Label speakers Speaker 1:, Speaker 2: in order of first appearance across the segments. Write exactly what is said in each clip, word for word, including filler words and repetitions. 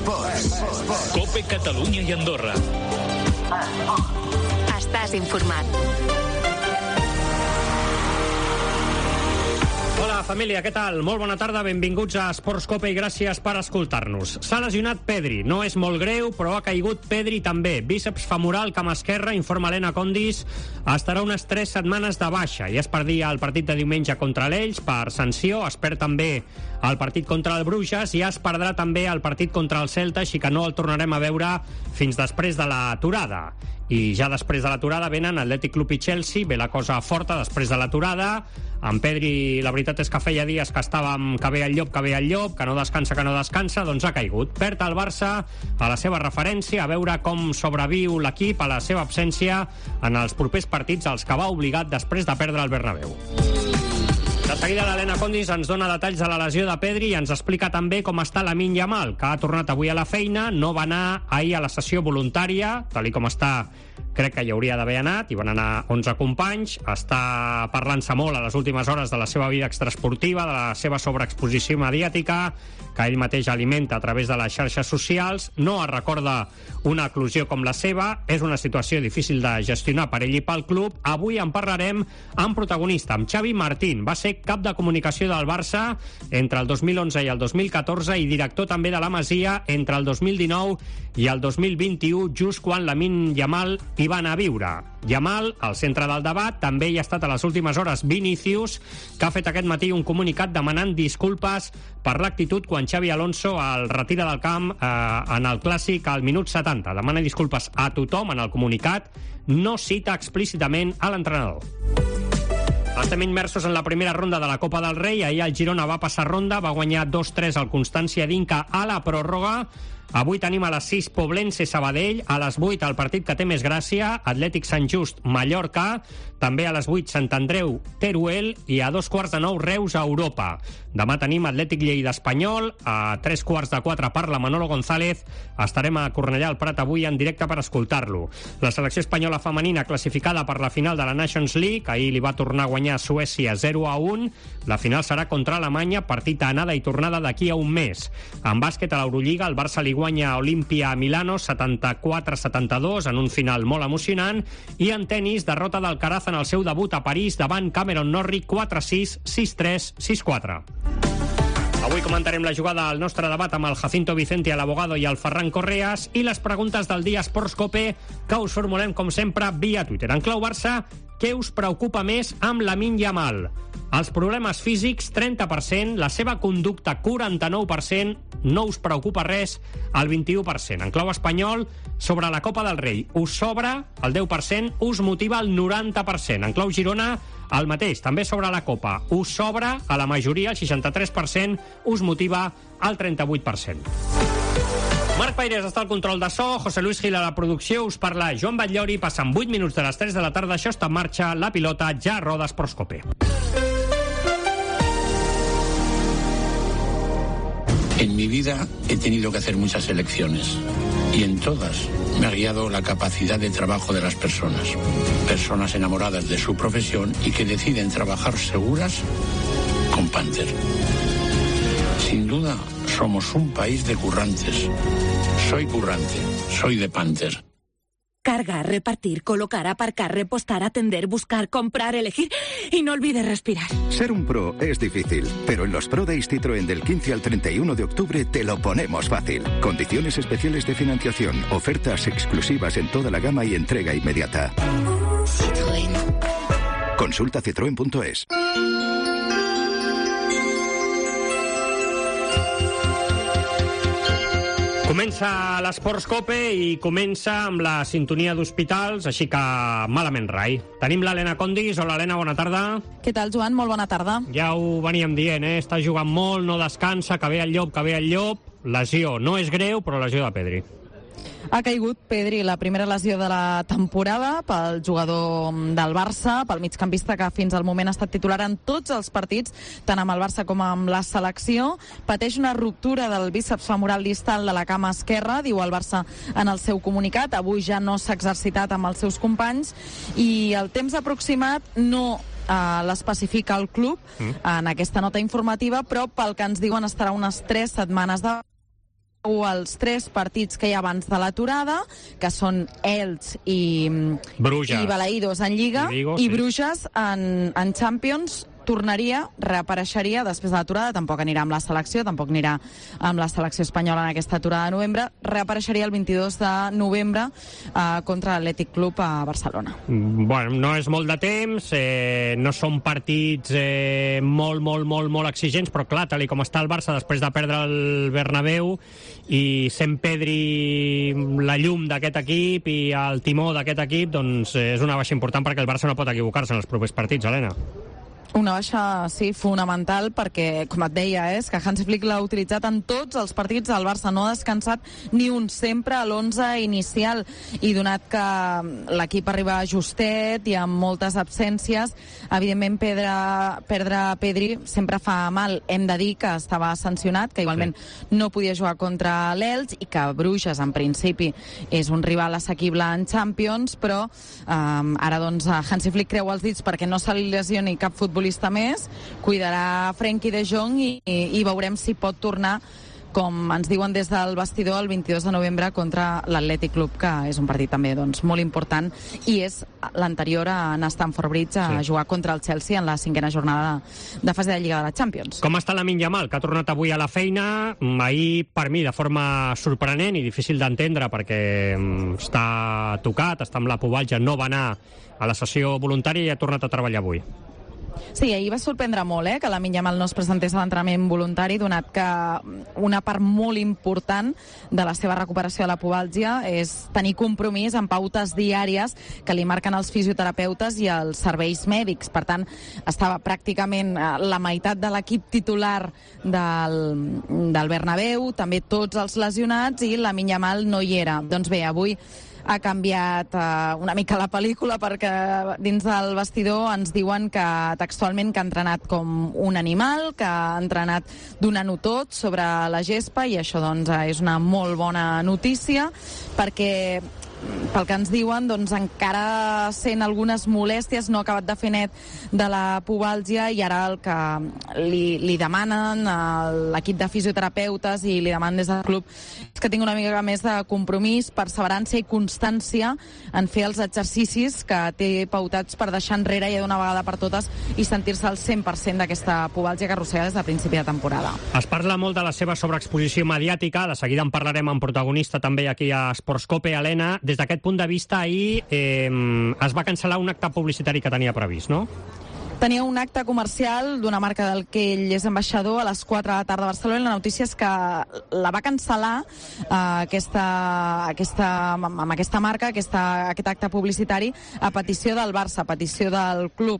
Speaker 1: Esports.
Speaker 2: COPE Catalunya i Andorra.
Speaker 3: Estàs informat.
Speaker 4: Hola, família, què tal? Molt bona tarda, benvinguts a Esports Cope i gràcies per escoltar-nos. S'ha lesionat Pedri, no és molt greu, però ha caigut Pedri també. Bíceps femoral, cama esquerra, informa Helena Condis, estarà unes tres setmanes de baixa. Ja es perdia el partit de diumenge contra l'Elx per sanció, es perd també el partit contra el Bruges i ja es perdrà també el partit contra el Celta, així que no el tornarem a veure fins després de l'aturada. I ja després de l'aturada venen Atlètic Club i Chelsea, ve la cosa forta després de l'aturada. En Pedri, la veritat és que feia dies que estàvem que ve el llop, que ve el llop, que no descansa, que no descansa, doncs ha caigut. Perd el Barça a la seva referència, a veure com sobreviu l'equip a la seva absència en els propers partits als que va obligat després de perdre el Bernabéu. De seguida l'Helena Condis ens dona detalls de la lesió de Pedri i ens explica també com està Lamine Yamal, que ha tornat avui a la feina, no va anar ahir a la sessió voluntària, tal com està crec que hi hauria d'haver anat, hi van anar onze companys, està parlant-se molt a les últimes hores de la seva vida extraesportiva, de la seva sobreexposició mediàtica, que ell mateix alimenta a través de les xarxes socials, no es recorda una eclosió com la seva, és una situació difícil de gestionar per ell i pel club. Avui en parlarem amb protagonista, amb Xavi Martín, va ser cap de comunicació del Barça entre el dos mil onze i el dos mil catorze i director també de la Masia entre el dos mil dinou i el dos mil vint-i-u, just quan Lamine Yamal hi va anar a viure. Yamal, al centre del debat, també hi ha estat a les últimes hores Vinícius, que ha fet aquest matí un comunicat demanant disculpes per l'actitud quan Xavi Alonso el retira del camp eh, en el Clàssic al minut setanta. Demana disculpes a tothom en el comunicat, no cita explícitament a l'entrenador. Estem immersos en la primera ronda de la Copa del Rei. Ahir el Girona va passar ronda, va guanyar dos tres al Constància d'Inca a la pròrroga. Avui tenim a les sis Poblense Sabadell, a les vuit el partit que té més gràcia, Atlètic Sant Just Mallorca, també a les vuit Sant Andreu Teruel i a dos quarts de nou Reus a Europa. Demà tenim Atlètic Lleida Espanyol, a tres quarts de quatre parla Manolo González, estarem a Cornellà al Prat avui en directe per escoltar-lo. La selecció espanyola femenina classificada per la final de la Nations League, ahir li va tornar a guanyar Suècia zero a un, la final serà contra Alemanya, partit a anada i tornada d'aquí a un mes. En bàsquet a l'Eurolliga, el Barça li guanya a Olimpia a Milano setanta-quatre a setanta-dos en un final molt emocionant, i en tenis, derrota d'Alcaraz en el seu debut a París davant Cameron Norrie quatre sis, sis tres, sis quatre. Avui comentarem la jugada al nostre debat amb el Jacinto Vicente, l'abogado, i el Ferran Correas, i les preguntes del dia Esports Cope que us formulem com sempre via Twitter. En clau Barça, què us preocupa més amb Lamine Yamal? Els problemes físics, trenta per cent, la seva conducta, quaranta-nou per cent, no us preocupa res, el vint-i-u per cent. En clau espanyol, sobre la Copa del Rei, us sobra el deu per cent, us motiva el noranta per cent. En clau Girona, el mateix, també sobre la Copa, us sobra a la majoria, el seixanta-tres per cent, us motiva el trenta-vuit per cent. Marc Paires està al control de so, José Luis Gil a la producció, us parla Joan Batllori, passen vuit minuts de les tres de la tarda, això està en marxa, la pilota ja roda Esports Cope.
Speaker 5: En mi vida he tenido que hacer muchas elecciones y en todas me ha guiado la capacidad de trabajo de las personas. Personas enamoradas de su profesión y que deciden trabajar seguras con Panther. Sin duda, somos un país de currantes. Soy currante, soy de Panther.
Speaker 6: Cargar, repartir, colocar, aparcar, repostar, atender, buscar, comprar, elegir y no olvides respirar.
Speaker 7: Ser un pro es difícil, pero en los Pro Days Citroën del quince al treinta y uno de octubre te lo ponemos fácil. Condiciones especiales de financiación, ofertas exclusivas en toda la gama y entrega inmediata. Citroën. Consulta citroen punto es.
Speaker 4: Comença l'Esports Cope i comença amb la sintonia d'hospitals, així que malament rai. Tenim l'Helena Condis. Hola, Helena, bona tarda.
Speaker 8: Què tal, Joan? Molt bona tarda.
Speaker 4: Ja ho veníem dient, eh? Està jugant molt, no descansa, que ve el llop, que ve el llop. Lesió. No és greu, però lesió de Pedri.
Speaker 8: Ha caigut Pedri, la primera lesió de la temporada pel jugador del Barça, pel migcampista que fins al moment ha estat titular en tots els partits, tant amb el Barça com amb la selecció. Pateix una ruptura del bíceps femoral distal de la cama esquerra, diu el Barça en el seu comunicat. Avui ja no s'ha exercitat amb els seus companys i el temps aproximat no Uh, l'especifica el club mm. en aquesta nota informativa, però pel que ens diuen estarà unes tres setmanes de els tres partits que hi ha abans de l'aturada, que són Elx i,
Speaker 4: Bruges.
Speaker 8: i Balaïdos en Lliga,
Speaker 4: i, Vigo,
Speaker 8: i
Speaker 4: sí.
Speaker 8: Bruges en, en Champions. Tornaria, reapareixeria després de l'aturada, tampoc anirà amb la selecció, tampoc anirà amb la selecció espanyola en aquesta aturada de novembre, reapareixeria el vint-i-dos de novembre eh, contra l'Atlètic Club a Barcelona.
Speaker 4: Bueno, no és molt de temps, eh, no són partits eh, molt, molt, molt, molt exigents, però clar, tal com està el Barça després de perdre el Bernabéu i sent Pedri la llum d'aquest equip i el timó d'aquest equip, doncs eh, és una baixa important perquè el Barça no pot equivocar-se en els propers partits, Helena.
Speaker 8: Una baixa, sí, fonamental, perquè, com et deia, és que Hansi Flick l'ha utilitzat en tots els partits. El Barça no ha descansat ni un, sempre a l'onze inicial, i donat que l'equip arriba justet i amb moltes absències, evidentment perdre, perdre Pedri sempre fa mal. Hem de dir que estava sancionat, que igualment sí. no podia jugar contra l'Elx, i que Bruges, en principi, és un rival assequible en Champions, però eh, ara doncs Hansi Flick creu els dits perquè no se li lesioni cap futbolista més, cuidarà Frenkie de Jong i, i, i veurem si pot tornar, com ens diuen des del vestidor, el vint-i-dos de novembre contra l'Atlètic Club, que és un partit també doncs, molt important, i és l'anterior a Stamford Bridge a sí. jugar contra el Chelsea en la cinquena jornada de, de fase de Lliga de la Champions.
Speaker 4: Com està Lamine Yamal, que ha tornat avui a la feina, ahir per mi de forma sorprenent i difícil d'entendre perquè està tocat, està amb la pubalgia, no va anar a la sessió voluntària i ha tornat a treballar avui.
Speaker 8: Sí, ahir va sorprendre molt eh, que Lamine Yamal no es presentés a l'entrenament voluntari, donat que una part molt important de la seva recuperació de la pubalgia és tenir compromís amb pautes diàries que li marquen els fisioterapeutes i els serveis mèdics. Per tant, estava pràcticament la meitat de l'equip titular del, del Bernabéu, també tots els lesionats, i Lamine Yamal no hi era. Doncs bé, avui ha canviat uh, una mica la pel·lícula, perquè dins del vestidor ens diuen que textualment que ha entrenat com un animal, que ha entrenat donant-ho tot sobre la gespa, i això doncs és una molt bona notícia, perquè pel que ens diuen, doncs encara sent algunes molèsties, no ha acabat de fer net de la pubalgia, i ara el que li, li demanen l'equip de fisioterapeutes i li demanen des del club és que tingui una mica més de compromís, perseverança i constància en fer els exercicis que té pautats per deixar enrere ja d'una vegada per totes i sentir-se al cent per cent d'aquesta pubalgia que arrossega des de principi de temporada.
Speaker 4: Es parla molt de la seva sobreexposició mediàtica, de seguida en parlarem amb protagonista també aquí a Sportscope. Helena, des d'aquest punt de vista, ahir eh, es va cancel·lar un acte publicitari que tenia previst, no?
Speaker 8: Tenia un acte comercial d'una marca del que ell és ambaixador a les quatre de la tarda a Barcelona. La notícia és que la va cancel·lar eh, aquesta, aquesta, amb aquesta marca, aquesta, aquest acte publicitari, a petició del Barça, a petició del club.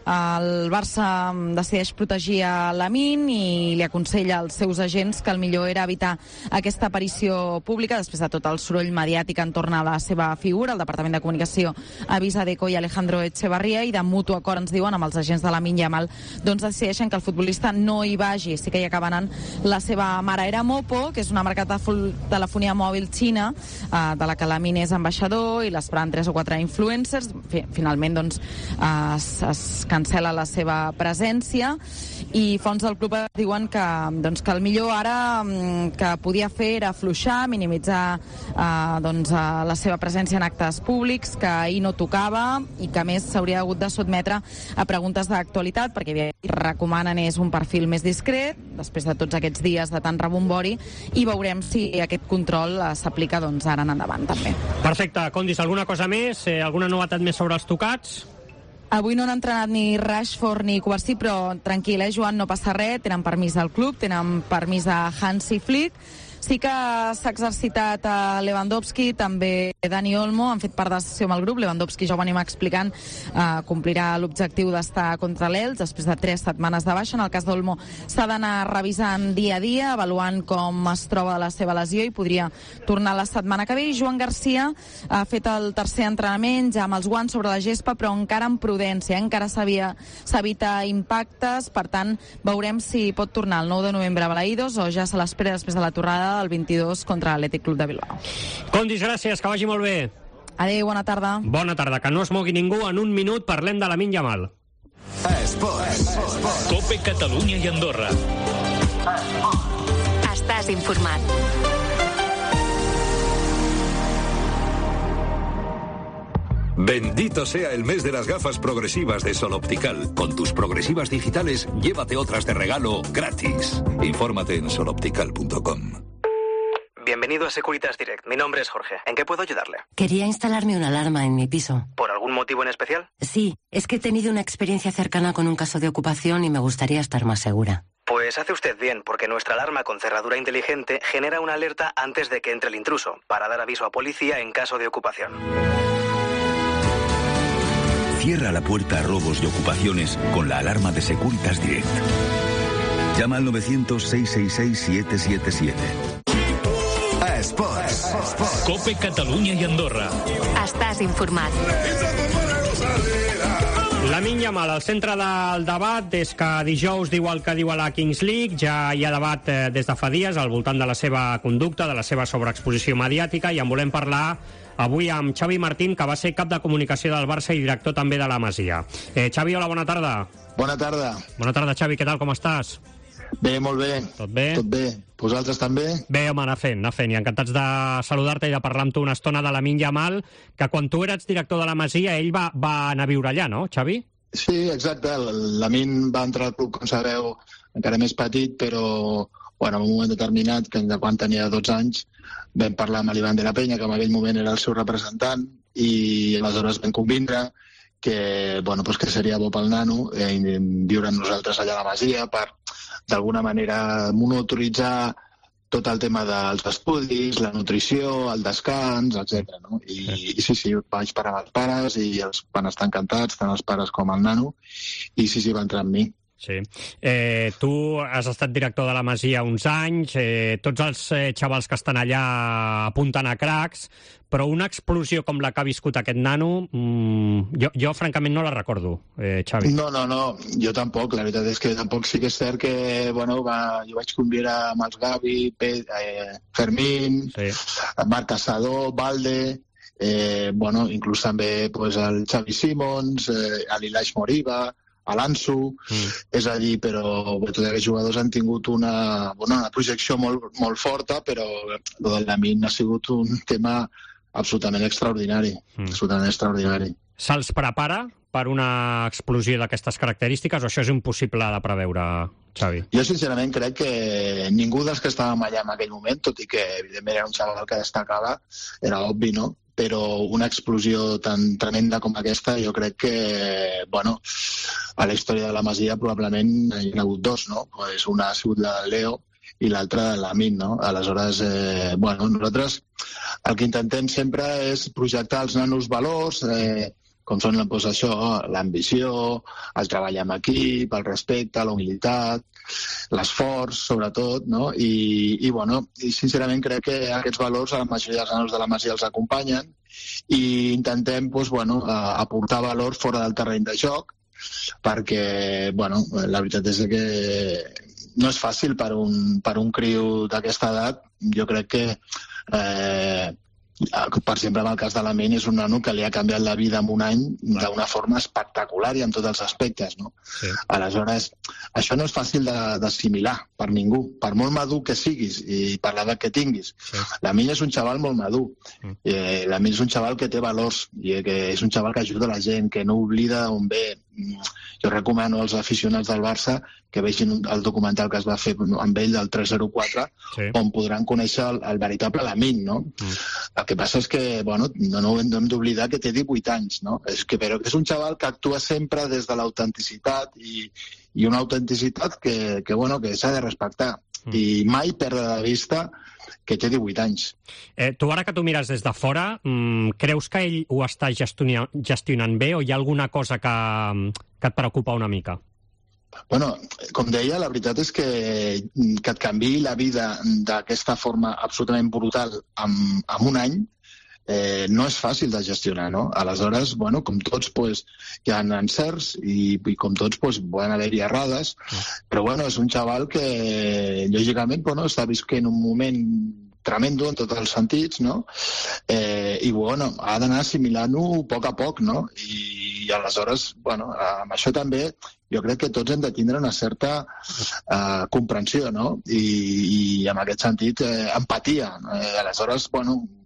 Speaker 8: El Barça decideix protegir a Lamine i li aconsella als seus agents que el millor era evitar aquesta aparició pública després de tot el soroll mediàtic entorn a la seva figura. El Departament de Comunicació avisa Deco i Alejandro Echevarría, i de mutu acord, ens diuen, amb els agents de Lamine Yamal, doncs decideixen que el futbolista no hi vagi. Sí que hi acaba anant la seva mare. Era Mopo, que és una marca de telefonia mòbil xina, eh, de la que Lamine és ambaixador, i l'esperaven tres o quatre influencers. Finalment, doncs, es, es cancel·la la seva presència, i fons del club diuen que, doncs, que el millor ara que podia fer era afluixar, minimitzar eh, doncs, la seva presència en actes públics, que ahir no tocava, i que a més s'hauria hagut de sotmetre a preguntes d'actualitat, perquè recomanen és un perfil més discret després de tots aquests dies de tant rebombori, i veurem si aquest control s'aplica doncs, ara en endavant també.
Speaker 4: Perfecte. Condis, alguna cosa més? Eh, alguna novetat més sobre els tocats?
Speaker 8: Avui no han entrenat ni Rashford ni Covarsí, però tranquil, eh, Joan, no passa res, tenen permís del club, tenen permís de Hansi Flick. Sí que s'ha exercitat a Lewandowski, també Dani Olmo, han fet part de la sessió amb el grup. Lewandowski, ja ho venim explicant, eh, complirà l'objectiu d'estar contra l'Elx després de tres setmanes de baixa. En el cas d'Olmo s'ha d'anar revisant dia a dia, avaluant com es troba la seva lesió, i podria tornar la setmana que ve. I Joan Garcia ha fet el tercer entrenament, ja amb els guants sobre la gespa, però encara amb prudència, eh? encara s'evita impactes, per tant, veurem si pot tornar el nou de novembre a Balaïdos o ja se l'espera després de la tornada el vint-i-dos contra l'Atlètic Club de Bilbao.
Speaker 4: Condis, gràcies, que vagi molt bé.
Speaker 8: Adéu, bona tarda.
Speaker 4: Bona tarda, que no es mogui ningú. En un minut parlem de Lamine Yamal.
Speaker 1: Esports. Cope Catalunya i Andorra.
Speaker 6: Estàs informat.
Speaker 2: Bendito sea el mes de las gafas progresivas de Sol Optical. Con tus progresivas digitales, llévate otras de regalo gratis. Infórmate en sol optical punto com.
Speaker 3: Bienvenido a Securitas Direct. Mi nombre es Jorge. ¿En qué puedo ayudarle?
Speaker 9: Quería instalarme una alarma en mi piso.
Speaker 3: ¿Por algún motivo en especial?
Speaker 9: Sí, es que he tenido una experiencia cercana con un caso de ocupación y me gustaría estar más segura.
Speaker 3: Pues hace usted bien, porque nuestra alarma con cerradura inteligente genera una alerta antes de que entre el intruso, para dar aviso a policía en caso de ocupación.
Speaker 10: Cierra la puerta a robos y ocupaciones con la alarma de Securitas Direct. Llama al novecientos, seiscientos sesenta y seis, siete siete siete.
Speaker 1: Esports.
Speaker 11: Cope Catalunya i Andorra.
Speaker 12: Estàs informat.
Speaker 4: Lamine Yamal, al centre del debat, des que dijous diu el que diu a la Kings League, ja hi ha debat eh, des de fa dies al voltant de la seva conducta, de la seva sobreexposició mediàtica, i en volem parlar avui amb Xavi Martín, que va ser cap de comunicació del Barça i director també de la Masia. Eh, Xavi, hola, bona tarda.
Speaker 13: Bona tarda.
Speaker 4: Bona tarda, Xavi, què tal, com estàs?
Speaker 13: Bé, molt bé.
Speaker 4: Tot bé?
Speaker 13: Tot bé. Vosaltres també?
Speaker 4: Bé, home, anar fent, anar fent. I encantats de saludar-te i de parlar amb tu una estona de Lamine Yamal, que quan tu eres director de la Masia, ell va, va anar a viure allà, no, Xavi?
Speaker 13: Sí, exacte. Lamine va entrar al club, com sabeu, encara més petit, però bueno, en un moment determinat, que de quan tenia dotze anys, vam parlar amb l'Ivan de la Penya, que en aquell moment era el seu representant, i aleshores vam convindre que, bueno, pues que seria bo pel nano eh, viure amb nosaltres allà a la Masia per, d'alguna manera, monitoritzar tot el tema dels estudis, la nutrició, el descans, etcètera. No? I, I sí, sí, vaig parar amb els pares i els van estar encantats, tant els pares com el nano, i sí, sí, va entrar amb mi.
Speaker 4: Sí. Eh, tu has estat director de la Masia uns anys, eh, tots els eh, xavals que estan allà apunten a cracs, però una explosió com la que ha viscut aquest nano, mmm, jo, jo francament no la recordo, eh, Xavi.
Speaker 13: No, no, no, jo tampoc. La veritat és que tampoc sí que és cert que, bueno, va, jo vaig conviure amb els Gavi, Pe, eh, Fermín, sí. Marc Caçador, Valde, eh, bueno, inclús també pues, el Xavi Simons, eh, l'Ilaix Moriba, a l'Ansu, mm. és a dir, però tots aquests jugadors han tingut una, bueno, una projecció molt, molt forta, però el del Lamine ha sigut un tema absolutament extraordinari, mm. absolutament extraordinari.
Speaker 4: Se'ls prepara per una explosió d'aquestes característiques o això és impossible de preveure, Xavi?
Speaker 13: Jo sincerament crec que ningú dels que estàvem allà en aquell moment, tot i que evidentment era un xaval que destacava, era obvi, no? Però una explosió tan tremenda com aquesta, jo crec que, bueno, a la història de la Masia probablement hi ha hagut dos, no? Pues una ha sigut la de Leo i l'altra de Lamine, no? Aleshores, eh, bueno, nosaltres el que intentem sempre és projectar als nanos valors, eh, com són doncs, això, l'ambició, el treball en equip, el respecte, la humilitat, l'esforç, sobretot, no? I, i, bueno, i sincerament crec que aquests valors a la majoria dels nanos de la Masia els acompanyen i intentem doncs, bueno, aportar valor fora del terreny de joc perquè, bueno, la veritat és que no és fàcil per un, per un criu d'aquesta edat. Jo crec que eh, per exemple, en el cas de Lamine, és un nano que li ha canviat la vida en un any d'una forma espectacular i en tots els aspectes, no? Sí. Aleshores, això no és fàcil d'assimilar per ningú, per molt madur que siguis i per l'edat que tinguis. Sí. Lamine és un xaval molt madur. Mm. Eh, Lamine és un xaval que té valors i que és un xaval que ajuda la gent, que no oblida on ve. Jo recomano als aficionats del Barça que vegin el documental que es va fer amb ell del tres zero quatre, sí. on podran conèixer el, el veritable Lamine, no? Mm. El que passa és que, bueno, no, no hem d'oblidar que té divuit anys, no? És que, però és un xaval que actua sempre des de l'autenticitat i, i una autenticitat que, que, bueno, que s'ha de respectar. Mm. I mai perdre de vista que té divuit anys.
Speaker 4: Eh, tu ara que tu mires des de fora, mmm, creus que ell ho està gestionant, gestionant bé o hi ha alguna cosa que, que et preocupa una mica?
Speaker 13: Bueno, com deia, la veritat és que que et canviï la vida d'aquesta forma absolutament brutal en, en un any eh, no és fàcil de gestionar, no? Aleshores, bueno, com tots, pues, hi ha encerts i, i com tots, pues, poden haver-hi errades, però bueno, és un xaval que, lògicament, bueno, està visquent un moment tremendo en tots els sentits, no? Eh, I, bueno, ha d'anar assimilant-ho a poc a poc, no? I, i aleshores, bueno, amb això també jo crec que tots hem de tindre una certa eh, comprensió, no? I, i en aquest sentit, eh, empatia. Eh, aleshores, bueno,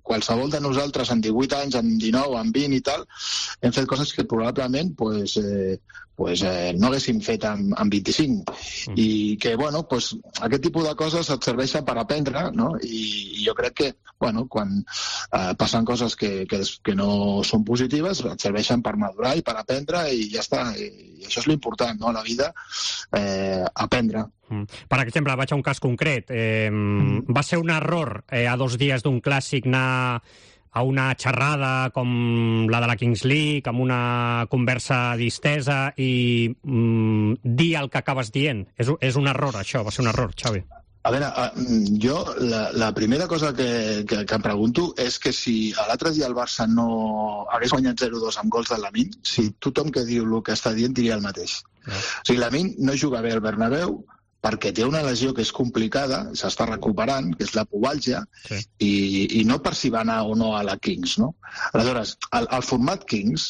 Speaker 13: qualsevol de nosaltres amb divuit anys, amb dinou, amb vint i tal, hem fet coses que probablement pues, eh, pues, eh, no haguéssim fet amb, amb vint-i-cinc. Mm. I que, bueno, pues, aquest tipus de coses et serveixen per aprendre, no? I, i jo crec que, bueno, quan eh, passen coses que, que, que no són positives, et serveixen per madurar i per aprendre i ja està. I, i això és l'important, no? A la vida, eh, aprendre.
Speaker 4: Mm. Per exemple, vaig a un cas concret. Eh, mm. Va ser un error eh, a dos dies d'un clàssic anar a una xerrada com la de la Kings League, amb una conversa distesa i mm, dir el que acabes dient. És, és un error, això, va ser un error, Xavi.
Speaker 13: A veure, jo la, la primera cosa que, que, que em pregunto és que si l'altre dia el Barça no hagués guanyat zero dos amb gols de Lamine, si tothom que diu el que està dient diria el mateix. No. O sigui, Lamine no juga bé al Bernabéu perquè té una lesió que és complicada, s'està recuperant, que és la pubalgia, sí. i, i no per si va anar o no a la Kings, no? Aleshores, el, el format Kings,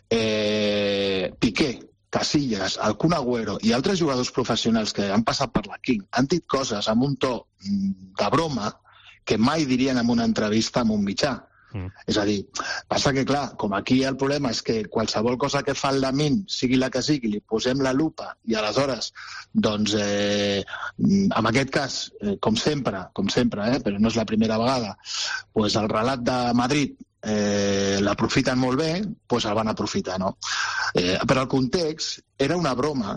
Speaker 13: eh, Piqué, Casillas, el Kun Agüero i altres jugadors professionals que han passat per la King han dit coses amb un to de broma que mai dirien en una entrevista amb un mitjà. Mm. És a dir, passa que, clar, com aquí el problema és que qualsevol cosa que fa el Lamine, sigui la que sigui, li posem la lupa i aleshores, doncs, eh, en aquest cas, eh, com sempre, com sempre, eh, però no és la primera vegada, pues el relat de Madrid eh, l'aprofiten molt bé, doncs el van aprofitar, no? Eh, però el context era una broma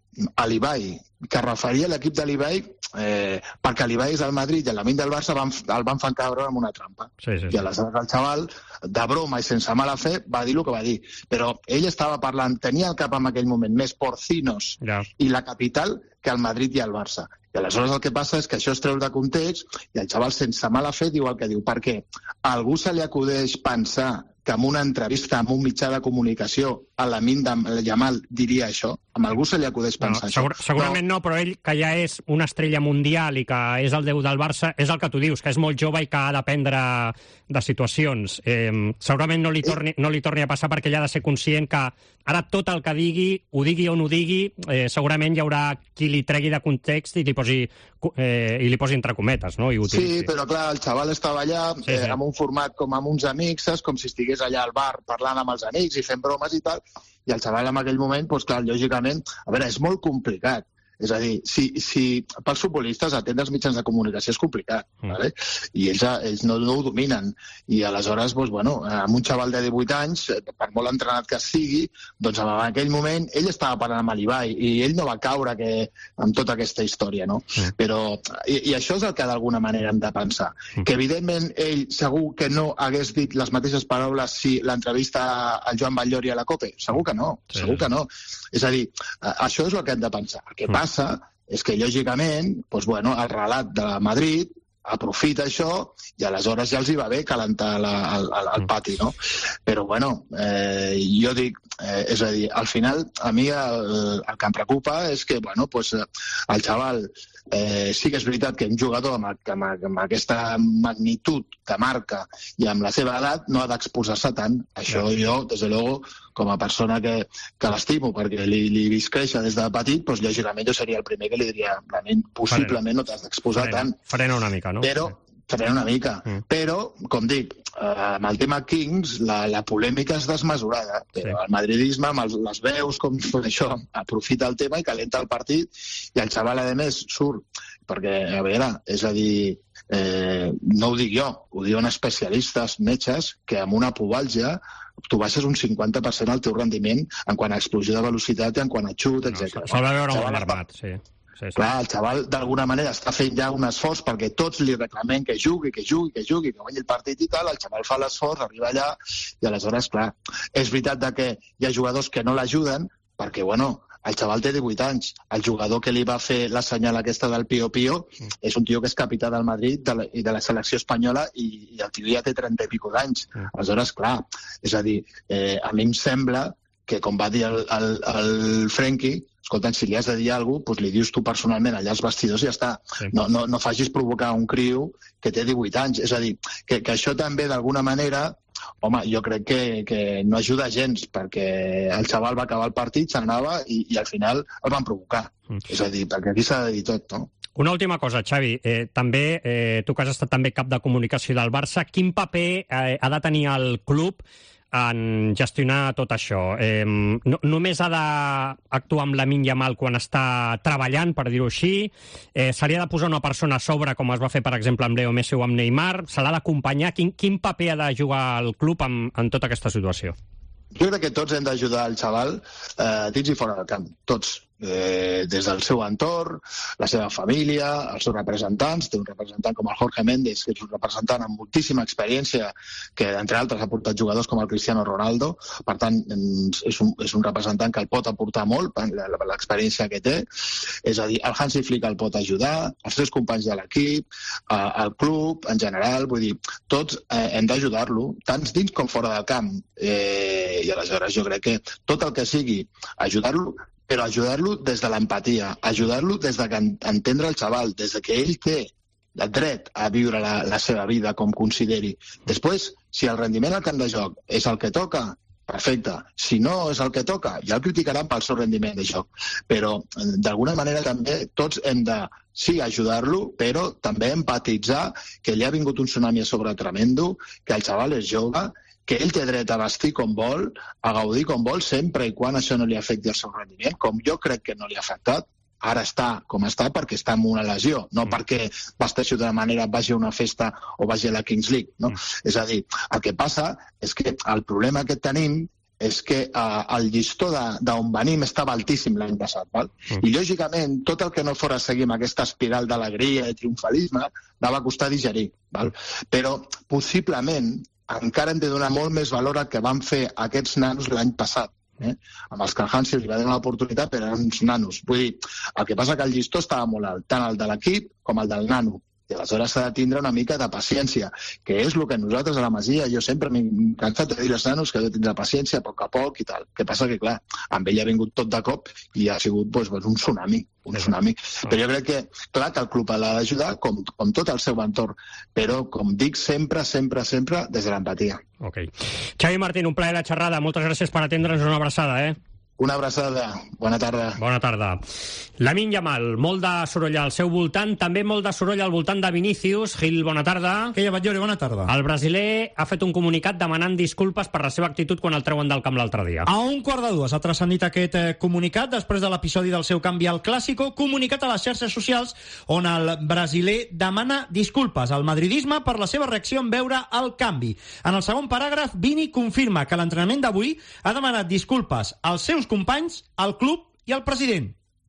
Speaker 13: a l'Ibai, que referia a l'equip de l'Ibai eh, perquè l'Ibai és del Madrid i el Lamine del Barça van, el van fer caure amb una trampa. Sí, sí, sí. I aleshores el xaval, de broma i sense mala fe, va dir el que va dir. Però ell estava parlant, tenia el cap en aquell moment més Porcinos ja. I la capital que el Madrid i el Barça. I aleshores el que passa és que això es treu de context i el xaval sense mala fe diu el que diu. Perquè a algú se li acudeix pensar que en una entrevista amb un mitjà de comunicació a Lamine Yamal diria això? A algú se li acudeix pensar no,
Speaker 4: segur,
Speaker 13: això?
Speaker 4: Segurament no. no, però ell, que ja és una estrella mundial i que és el déu del Barça, és el que tu dius, que és molt jove i que ha d'aprendre de situacions. Eh, segurament no li, torni, no li torni a passar perquè ell ha de ser conscient que ara tot el que digui, ho digui o no ho digui, eh, segurament hi haurà qui li tregui de context i li posi, eh, i li posi entre cometes, no? I
Speaker 13: sí, però clar, el xaval estava allà sí, eh, sí. amb un format com amb uns amics, saps? Com si estigués allà al bar parlant amb els amics i fent bromes i tal, i el xaval en aquell moment, doncs clar, lògicament, a veure, és molt complicat. És a dir, si, si pels futbolistes atendre els mitjans de comunicació és complicat, mm. ¿vale? I ells, ells no, no ho dominen. I aleshores, doncs, bueno, amb un xaval de divuit anys, per molt entrenat que sigui, doncs en aquell moment ell estava parlant amb l'Ibai i ell no va caure que, amb tota aquesta història, no? Mm. Però, i, i això és el que d'alguna manera hem de pensar. Mm. Que evidentment ell segur que no hagués dit les mateixes paraules si l'entrevista al Joan Batllori a la COPE. Segur que no, sí. segur que no. És a dir, això és el que hem de pensar. El que mm. passa és que, lògicament, doncs, bueno, el relat de Madrid aprofita això i aleshores ja els hi va bé calentar la, el, el, el pati, no? Però, bueno, eh, jo dic, eh, és a dir, al final, a mi el, el que em preocupa és que, bueno, pues, el xaval eh, sí que és veritat que un jugador amb, amb, amb aquesta magnitud de marca i amb la seva edat no ha d'exposar-se tant. Això jo, des de luego, com a persona que, que l'estimo, perquè li, li he vist créixer des de petit, doncs, lògicament jo seria el primer que li diria, possiblement no t'has d'exposar tant.
Speaker 4: Frena una mica, no?
Speaker 13: Però, frena una mica. Mm. Però, com dic, eh, amb el tema Kings, la, la polèmica és desmesurada. Però sí. El madridisme, amb els, les veus, com això, aprofita el tema i calenta el partit, i el xaval, a més, surt. Perquè, a veure, és a dir, eh, no ho dic jo, ho diuen especialistes, metges, que amb una pubalgia tu baixes un cinquanta per cent al teu rendiment en quant a explosió de velocitat i en quant a xut, etcètera.
Speaker 4: No, s'ha de veure molt armat, sí. Sí, sí.
Speaker 13: Clar, el xaval d'alguna manera està fent ja un esforç perquè tots li reclamem que jugui, que jugui, que jugui, que guanyi el partit i tal, el xaval fa l'esforç, arriba allà i aleshores, clar, és veritat que hi ha jugadors que no l'ajuden perquè, bueno, el xaval té divuit anys. El jugador que li va fer la senyal aquesta del Pío Pío mm. és un tio que és capità del Madrid de la, i de la selecció espanyola i, i el tio ja té trenta i pico d'anys. Mm. Aleshores, clar, és a dir, eh, a mi em sembla que, com va dir el, el, el Frenkie, escolta, si li has de dir alguna cosa, doncs li dius tu personalment allà als vestidors i ja està. Sí. No, no, no facis provocar un criu que té divuit anys. És a dir, que, que això també d'alguna manera, home, jo crec que, que no ajuda gens, perquè el xaval va acabar el partit, s'anava i, i al final el van provocar. Mm. És a dir, perquè aquí s'ha de dir tot, no?
Speaker 4: Una última cosa, Xavi. Eh, també, eh, tu que has estat també cap de comunicació del Barça, quin paper eh, ha de tenir el club en gestionar tot això? Eh, no, només ha d'actuar amb Lamine Yamal quan està treballant, per dir-ho així? Eh, se li ha de posar una persona a sobre, com es va fer, per exemple, amb Leo Messi o amb Neymar? Se l'ha d'acompanyar? Quin, quin paper ha de jugar el club en, en tota aquesta situació?
Speaker 13: Jo crec que tots hem d'ajudar el xaval eh, dins i fora del camp, tots. Eh, des del seu entorn, la seva família, els seus representants. Té un representant com el Jorge Méndez, que és un representant amb moltíssima experiència, que entre altres ha portat jugadors com el Cristiano Ronaldo. Per tant, és un, és un representant que el pot aportar molt per l'experiència que té. És a dir, el Hansi Flick el pot ajudar, els seus companys de l'equip, eh, el club en general. Vull dir, tots eh, hem d'ajudar-lo, tant dins com fora del camp. Eh, I aleshores jo crec que tot el que sigui ajudar-lo, però ajudar-lo des de l'empatia, ajudar-lo des de entendre el xaval, des de que ell té el dret a viure la, la seva vida com consideri. Després, si el rendiment al camp de joc és el que toca, perfecte. Si no és el que toca, ja el criticaran pel seu rendiment de joc. Però, d'alguna manera, també tots hem de, sí, ajudar-lo, però també empatitzar que li ha vingut un tsunami a sobre tremendo, que el xaval és jove, que ell té dret a vestir com vol, a gaudir com vol, sempre i quan això no li afecti el seu rendiment, com jo crec que no li ha afectat. Ara està com està perquè està amb una lesió, no mm. perquè vesteixi d'una manera, vagi a una festa o vagi a la Kings League. No? Mm. És a dir, el que passa és que el problema que tenim és que uh, el llistó d'on venim estava altíssim l'any passat. Val? Mm. I, lògicament, tot el que no fora seguir amb aquesta espiral d'alegria i triomfalisme anava a costar digerir. Val? Però, possiblement, encara hem de donar molt més valor al que van fer aquests nanos l'any passat. Eh? Amb els que el Hansi li va donar l'oportunitat, però eren uns nanos. Vull dir, el que passa que el llistó estava molt alt, tant el de l'equip com el del nano. I aleshores s'ha de tindre una mica de paciència, que és el que nosaltres a la Masia, jo sempre m'he cansat de dir als nanos que he de tindre paciència a poc a poc i tal. El que passa que, clar, amb ell ha vingut tot de cop i ha sigut doncs, un tsunami, un tsunami. Però jo crec que, clar, que el club l'ha d'ajudar, com, com tot el seu entorn, però, com dic, sempre, sempre, sempre des de l'empatia.
Speaker 4: Ok. Xavi Martín, un plaer la xerrada. Moltes gràcies per atendre'ns. Una abraçada, eh?
Speaker 13: Una abraçada. Bona tarda.
Speaker 4: Bona tarda. Lamine Yamal, molt de soroll al seu voltant, també molt de soroll al voltant de Vinícius. Gil, bona tarda.
Speaker 14: Què hi ha, Batllori? Bona tarda.
Speaker 4: El brasiler ha fet un comunicat demanant disculpes per la seva actitud quan el treuen del camp l'altre dia.
Speaker 14: A un quart de dues ha transcendit aquest eh, comunicat després de l'episodi del seu canvi al Clàssico, comunicat a les xarxes socials on el brasiler demana disculpes al madridisme per la seva reacció en veure el canvi. En el segon paràgraf, Vini confirma que l'entrenament d'avui ha demanat disculpes als seus companys, al club i al president.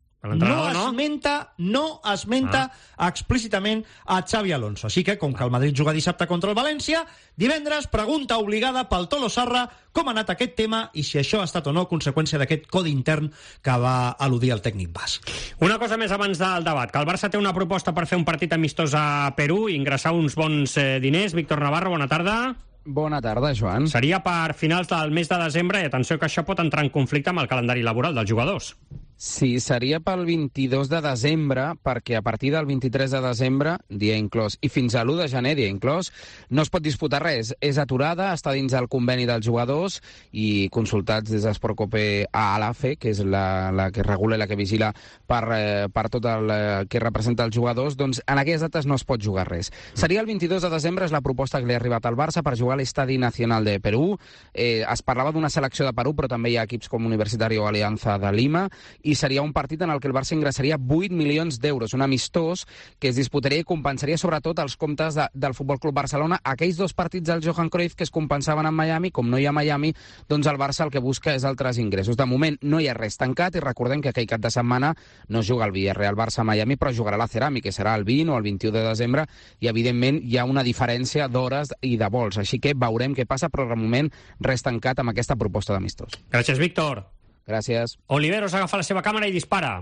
Speaker 14: No esmenta, no esmenta ah. explícitament a Xavi Alonso. Així que, com que el Madrid juga dissabte contra el València, divendres, pregunta obligada pel Tolo Sarra com ha anat aquest tema i si això ha estat o no conseqüència d'aquest codi intern que va al·ludir el tècnic basc.
Speaker 4: Una cosa més abans del debat, que el Barça té una proposta per fer un partit amistós a Perú i ingressar uns bons eh, diners. Víctor Navarro, bona tarda.
Speaker 15: Bona tarda, Joan.
Speaker 4: Seria per finals del mes de desembre i atenció que això pot entrar en conflicte amb el calendari laboral dels jugadors.
Speaker 15: Sí, seria pel vint-i-dos de desembre, perquè a partir del vint-i-tres de desembre, dia inclòs, i fins a l'u de gener, dia inclòs, no es pot disputar res. És aturada, està dins del conveni dels jugadors i consultats des d'Esport Cope a ALAFE, que és la, la que regula i la que vigila per, eh, per tot el eh, que representa els jugadors, doncs en aquelles dates no es pot jugar res. Seria el vint-i-dos de desembre, és la proposta que li ha arribat al Barça per jugar a l'Estadi Nacional de Perú. Eh, es parlava d'una selecció de Perú, però també hi ha equips com Universitario o Alianza de Lima, i seria un partit en el que el Barça ingressaria vuit milions d'euros, un amistós que es disputaria i compensaria sobretot els comptes de, del Futbol Club Barcelona. Aquells dos partits del Johan Cruyff que es compensaven en Miami, com no hi ha Miami, doncs el Barça el que busca és altres ingressos. De moment no hi ha res tancat i recordem que aquell cap de setmana no juga el Villarreal-Barça-Miami, però jugarà la Ceràmica, que serà el vint o el vint-i-u de desembre, i evidentment hi ha una diferència d'hores i de vols, així que veurem què passa, però de moment res tancat amb aquesta proposta d'amistós.
Speaker 4: Gràcies, Víctor.
Speaker 15: Gràcies.
Speaker 4: Oliveros agafa la seva càmera i dispara.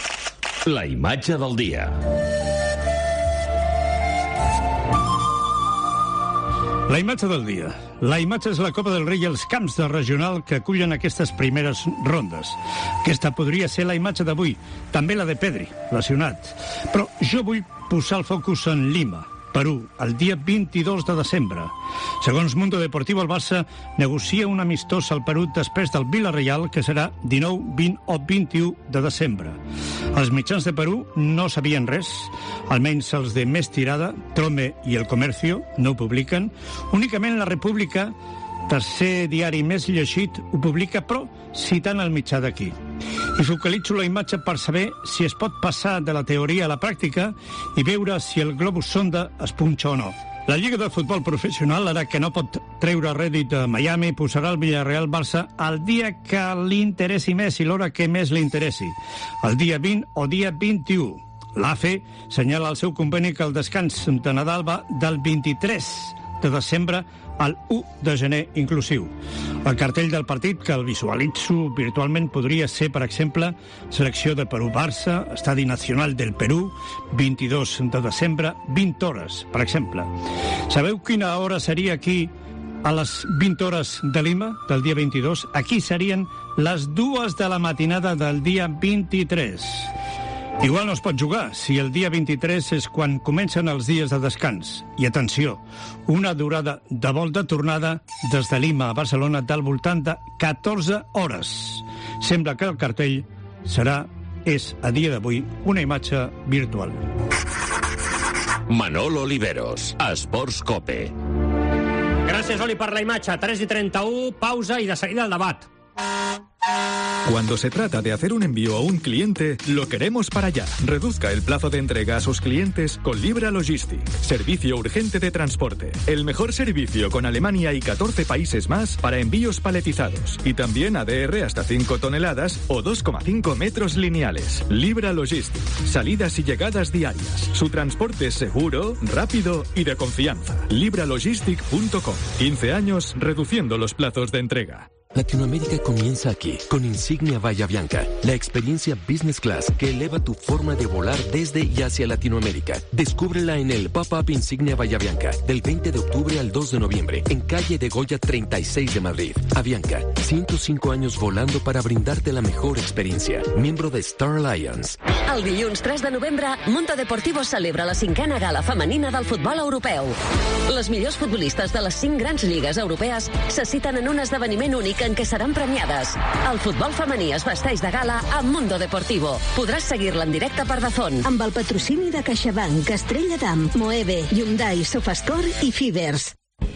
Speaker 11: La imatge del dia.
Speaker 16: La imatge del dia. La imatge és la Copa del Rei i els camps de regional que acullen aquestes primeres rondes. Aquesta podria ser la imatge d'avui, també la de Pedri, lesionat. Però jo vull posar el focus en Lima, Perú, el dia vint-i-dos de desembre. Segons Mundo Deportivo, el Barça negocia un amistós al Perú després del Villarreal, que serà dinou, vint o vint-i-u de desembre. Els mitjans de Perú no sabien res, almenys els de més tirada, Trome i El Comercio, no ho publiquen. Únicament La República, tercer diari més llegit, ho publica, però citant el mitjà d'aquí. I focalitzo la imatge per saber si es pot passar de la teoria a la pràctica i veure si el globus sonda es punxa o no. La Lliga de Futbol Professional, ara que no pot treure rèdit a Miami, posarà el Villarreal-Barça el dia que li interessi més i l'hora que més li interessi, el dia vint o dia vint-i-u. L'A F E senyala al seu conveni que el descans de Nadal va del vint-i-tres de desembre al u de gener inclusiu. El cartell del partit, que el visualitzo virtualment, podria ser, per exemple, selecció de Perú-Barça, Estadi Nacional del Perú, vint-i-dos de desembre, vint hores, per exemple. Sabeu quina hora seria aquí a les vint hores de Lima, del dia vint-i-dos? Aquí serien les dues de la matinada del dia vint-i-tres. Igual no es pot jugar si el dia vint-i-tres és quan comencen els dies de descans. I atenció, una durada de vol de tornada des de Lima a Barcelona del voltant de catorze hores. Sembla que el cartell serà, és a dia d'avui, una imatge virtual.
Speaker 11: Manolo Oliveros, Esports Cope.
Speaker 4: Gràcies, Oli, per la imatge. tres i trenta-u, pausa i de seguida el debat.
Speaker 17: Cuando se trata de hacer un envío a un cliente, lo queremos para allá. Reduzca el plazo de entrega a sus clientes con Libra Logistic. Servicio urgente de transporte. El mejor servicio con Alemania y catorce países más para envíos paletizados. Y también A D R hasta cinco toneladas o dos coma cinco metros lineales. Libra Logistic. Salidas y llegadas diarias. Su transporte es seguro, rápido y de confianza. libra logistic punto com. quince años reduciendo los plazos de entrega.
Speaker 18: Latinoamérica comienza aquí, con Insignia Bahía Bianca, la experiencia Business Class que eleva tu forma de volar desde y hacia Latinoamérica. Descúbrela en el Pop-Up Insignia Bahía Bianca, del veinte de octubre al dos de noviembre, en calle de Goya treinta y seis de Madrid. Avianca, ciento cinco años volando para brindarte la mejor experiencia. Miembro de Star Alliance.
Speaker 19: El dilluns tres de novembre, Mundo Deportivo celebra la cinquena gala femenina del futbol europeu. Les millors futbolistes de les cinc grans lligues europees se citen en un esdeveniment únic en què seran premiades. El futbol femení es vesteix de gala a Mundo Deportivo. Podràs seguir-la en directe per Dazón.
Speaker 20: Amb el patrocini de CaixaBank, Estrella Damm, Moeve, Hyundai, Sofascore i Fibers.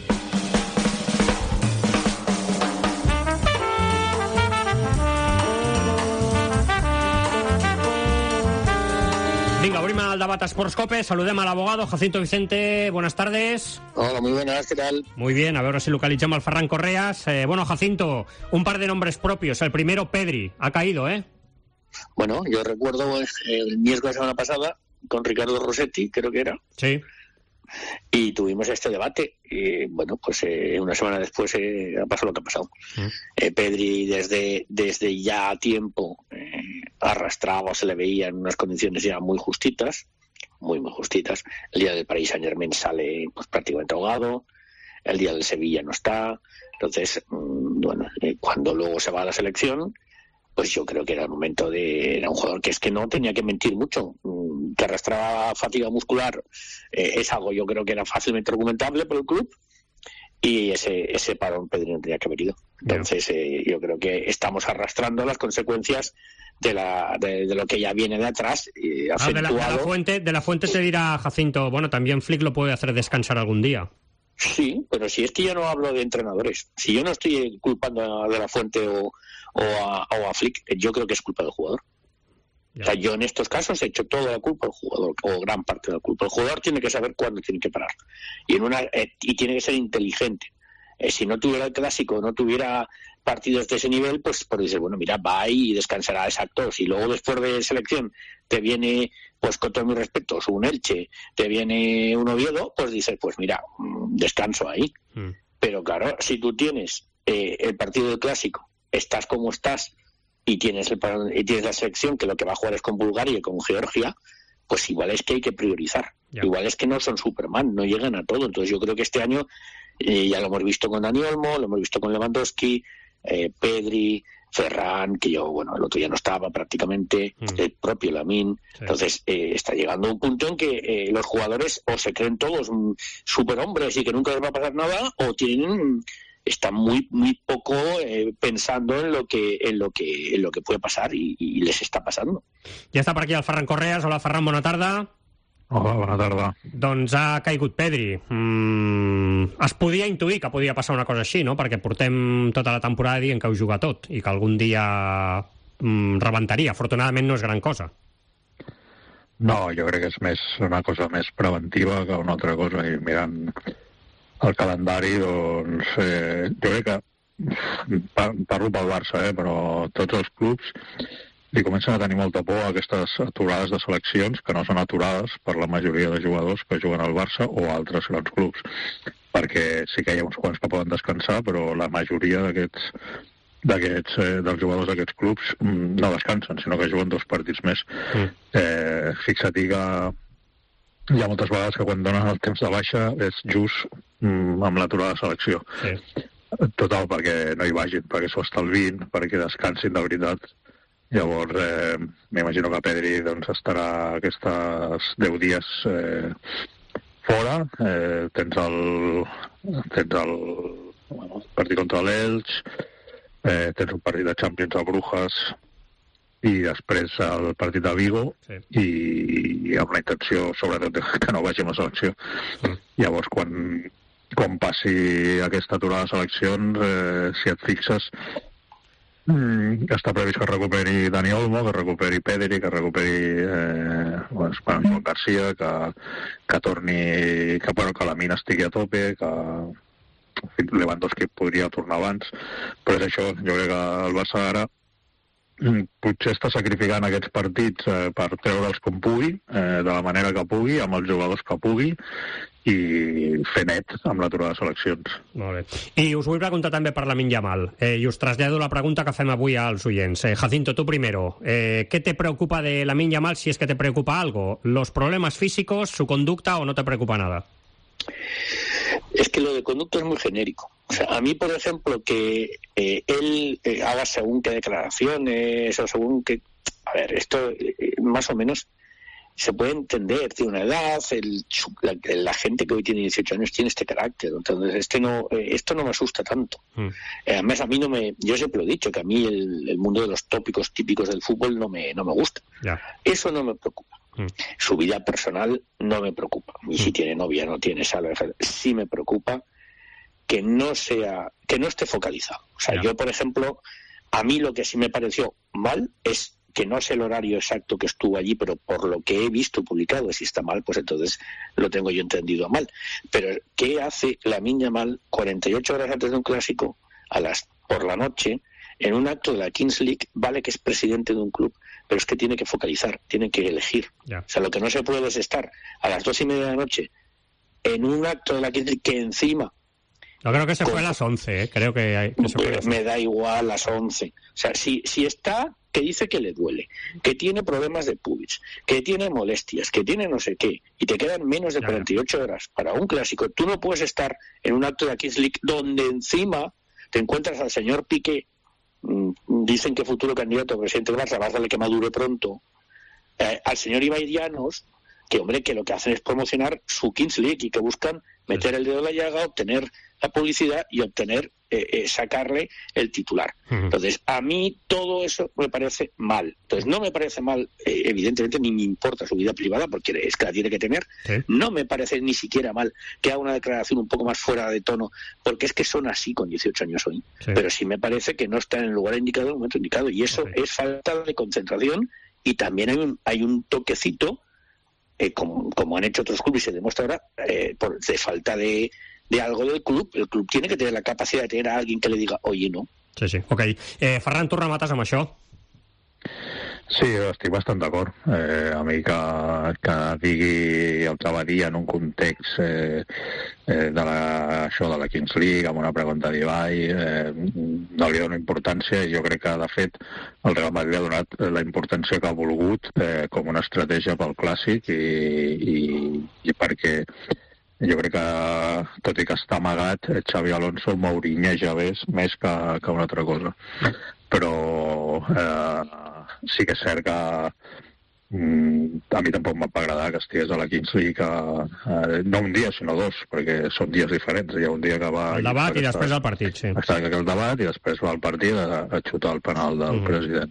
Speaker 4: Venga, abrimos el debate Sports Cope. Saludemos al abogado Jacinto Vicente. Buenas tardes.
Speaker 21: Hola, muy buenas, ¿qué tal?
Speaker 4: Muy bien, a ver si localizamos al Ferran Correas. Eh, bueno, Jacinto, un par de nombres propios. El primero, Pedri. Ha caído, ¿eh?
Speaker 21: Bueno, yo recuerdo el miércoles de la semana pasada con Ricardo Rossetti, creo que era.
Speaker 4: Sí.
Speaker 21: Y tuvimos este debate. Y bueno, pues eh, una semana después eh, ha pasado lo que ha pasado. Mm. Eh, Pedri desde, desde ya tiempo eh, arrastraba, se le veía en unas condiciones ya muy justitas, muy, muy justitas. El día del Paris Saint-Germain sale pues prácticamente ahogado. El día del Sevilla no está. Entonces, mmm, bueno, eh, cuando luego se va a la selección, pues yo creo que era el momento de... Era un jugador que es que no tenía que mentir mucho, que arrastraba fatiga muscular, eh, es algo yo creo que era fácilmente argumentable por el club, y ese ese parón Pedri no tenía que haber ido. Entonces eh, yo creo que estamos arrastrando las consecuencias de la de, de lo que ya viene de atrás. Eh,
Speaker 4: ah, de, la, de, la fuente, de la Fuente te dirá Jacinto, bueno, también Flick lo puede hacer descansar algún día.
Speaker 21: Sí, pero si es que yo no hablo de entrenadores, si yo no estoy culpando a De La Fuente o, o, a, o a Flick, yo creo que es culpa del jugador. Ya. O sea, yo en estos casos he hecho toda la culpa al jugador, o gran parte de la culpa. El jugador tiene que saber cuándo tiene que parar. Y en una eh, y tiene que ser inteligente. Eh, si no tuviera el clásico, no tuviera partidos de ese nivel, pues, pues dices, bueno, mira, va ahí y descansará, exacto. Si luego después de selección te viene, pues con todos mis respetos, un Elche, te viene un Oviedo, pues dices, pues mira, descanso ahí. Mm. Pero claro, si tú tienes eh, el partido del clásico, estás como estás, y tienes, el, y tienes la selección que lo que va a jugar es con Bulgaria y con Georgia, pues igual es que hay que priorizar. Ya. Igual es que no son Superman, no llegan a todo. Entonces yo creo que este año, eh, ya lo hemos visto con Dani Olmo, lo hemos visto con Lewandowski, eh, Pedri, Ferran, que yo, bueno, el otro día no estaba prácticamente, mm. el propio Lamine. Sí. Entonces, eh, está llegando un punto en que eh, los jugadores o se creen todos mm, superhombres y que nunca les va a pasar nada, o tienen... están muy muy poco eh, pensando en lo que en lo que en lo que puede pasar i, i les està passant.
Speaker 4: Ja està per aquí el Ferran Correas. Hola, Ferran, bona tarda.
Speaker 5: Hola, bona tarda.
Speaker 4: Doncs ha caigut Pedri. Mm, es podia intuir que podia passar una cosa així, no? Perquè portem tota la temporada dient que ho juga tot i que algun dia mm, rebentaria. Afortunadament no és gran cosa.
Speaker 5: No, jo crec que és més una cosa més preventiva que una altra cosa. I mirant el calendari, doncs, eh, jo crec que, parlo pel Barça, eh, però tots els clubs li comencen a tenir molta por a aquestes aturades de seleccions, que no són aturades per la majoria de jugadors que juguen al Barça o a altres grans clubs, perquè sí que hi ha uns quants que poden descansar, però la majoria d'aquests d'aquests, eh, dels jugadors d'aquests clubs no descansen, sinó que juguen dos partits més. Mm. Eh, fixa-t'hi que hi ha moltes vegades que quan donen el temps de baixa és just mm, amb l'aturada de selecció. Sí. Total, perquè no hi vagin, perquè s'ho estalvin, perquè descansin de veritat. Llavors, eh, m'imagino que Pedri doncs, estarà aquests deu dies eh, fora. Eh, tens el, tens el bueno, partit contra l'Elx, eh, tens un partit de Champions a Brujas, i després el partit de Vigo, sí. i, i amb la intenció sobretot que no vagi amb la selecció. Mm. Llavors quan, quan passi aquesta aturada de seleccions, eh, si et fixes, mm, està previst que recuperi Dani Olmo, que recuperi Pedri, que recuperi eh, bueno, Joan Garcia, que, que torni, que, bueno, que la mina estigui a tope, que Lewandowski podria tornar abans, però és això, jo crec que el Barça ara potser està sacrificant aquests partits eh, per treure'ls com pugui, eh, de la manera que pugui, amb els jugadors que pugui, i fer net amb l'aturada de seleccions.
Speaker 4: Molt bé. I us vull preguntar també per Lamine Yamal, eh, i us trasllado la pregunta que fem avui als oients. Eh, Jacinto, tú primero. Eh, ¿Qué te preocupa de Lamine Yamal, si es que te preocupa algo? ¿Los problemas físicos, su conducta o no te preocupa nada?
Speaker 21: Es que lo de conducta es muy genérico. O sea, a mí, por ejemplo, que eh, él eh, haga según qué declaraciones o según qué... A ver, esto eh, más o menos se puede entender. Tiene una edad, el, la, la gente que hoy tiene dieciocho años tiene este carácter. Entonces, este no, eh, esto no me asusta tanto. Mm. Eh, además, a mí no me... Yo siempre lo he dicho, que a mí el, el mundo de los tópicos típicos del fútbol no me, no me gusta. Yeah. Eso no me preocupa. Mm. Su vida personal no me preocupa. Y mm. si tiene novia, no tiene salud, sí me preocupa que no sea, que no esté focalizado. O sea, yeah. yo, por ejemplo, a mí lo que sí me pareció mal es que no sé el horario exacto que estuvo allí, pero por lo que he visto publicado, si está mal, pues entonces lo tengo yo entendido mal. Pero ¿qué hace Lamine Yamal cuarenta y ocho horas antes de un clásico, a las por la noche, en un acto de la Kings League? Vale que es presidente de un club, pero es que tiene que focalizar, tiene que elegir. Yeah. O sea, lo que no se puede es estar a las dos y media de la noche en un acto de la Kings League que encima...
Speaker 4: Yo creo que se fue a las once, ¿eh? Creo que, hay, que se fue a las once.
Speaker 21: Me da igual las once. O sea, si, si está, que dice que le duele, que tiene problemas de pubis, que tiene molestias, que tiene no sé qué, y te quedan menos de cuarenta y ocho horas para un clásico, tú no puedes estar en un acto de la Kings League donde encima te encuentras al señor Piqué, mmm, dicen que futuro candidato a presidente del Barça, Barça le que madure pronto, eh, al señor Ibai Llanos, que hombre, que lo que hacen es promocionar su Kings League y que buscan meter el dedo en la llaga, obtener la publicidad y obtener, eh, eh, sacarle el titular. Uh-huh. Entonces, a mí todo eso me parece mal. Entonces, no me parece mal, eh, evidentemente, ni me importa su vida privada, porque es que la tiene que tener. ¿Sí? No me parece ni siquiera mal que haga una declaración un poco más fuera de tono, porque es que son así con dieciocho años hoy. Sí. Pero sí me parece que no está en el lugar indicado, en el momento indicado, y eso okay. es falta de concentración, y también hay un, hay un toquecito, eh, como, como han hecho otros clubes y se demuestra ahora, eh, por, de falta de... de algo del club. El club tiene que tener la capacidad de tener a alguien que le diga, oye, no.
Speaker 4: Sí, sí, ok. Eh, Ferran, tu remates amb això?
Speaker 5: Sí, estic bastant d'acord. Eh, a mi que, que digui el que va dir en un context eh, eh, de la, això de la Kings League, amb una pregunta d'Ibai, eh, no li dono importància, i jo crec que, de fet, el Real Madrid ha donat la importància que ha volgut eh, com una estratègia pel Clàssic, i, i, i perquè jo crec que, tot i que està amagat, Xavi Alonso el mourinheja més, més que, que una altra cosa. però eh, sí que és cert que mm, a mi tampoc em va agradar que estigués a la Kings League eh, no un dia sinó dos, perquè són dies diferents. Hi ha un dia que va...
Speaker 4: El debat i, i després el partit, sí.
Speaker 5: Exacte, que el debat i després va al partit a, a xutar el penal del mm. president.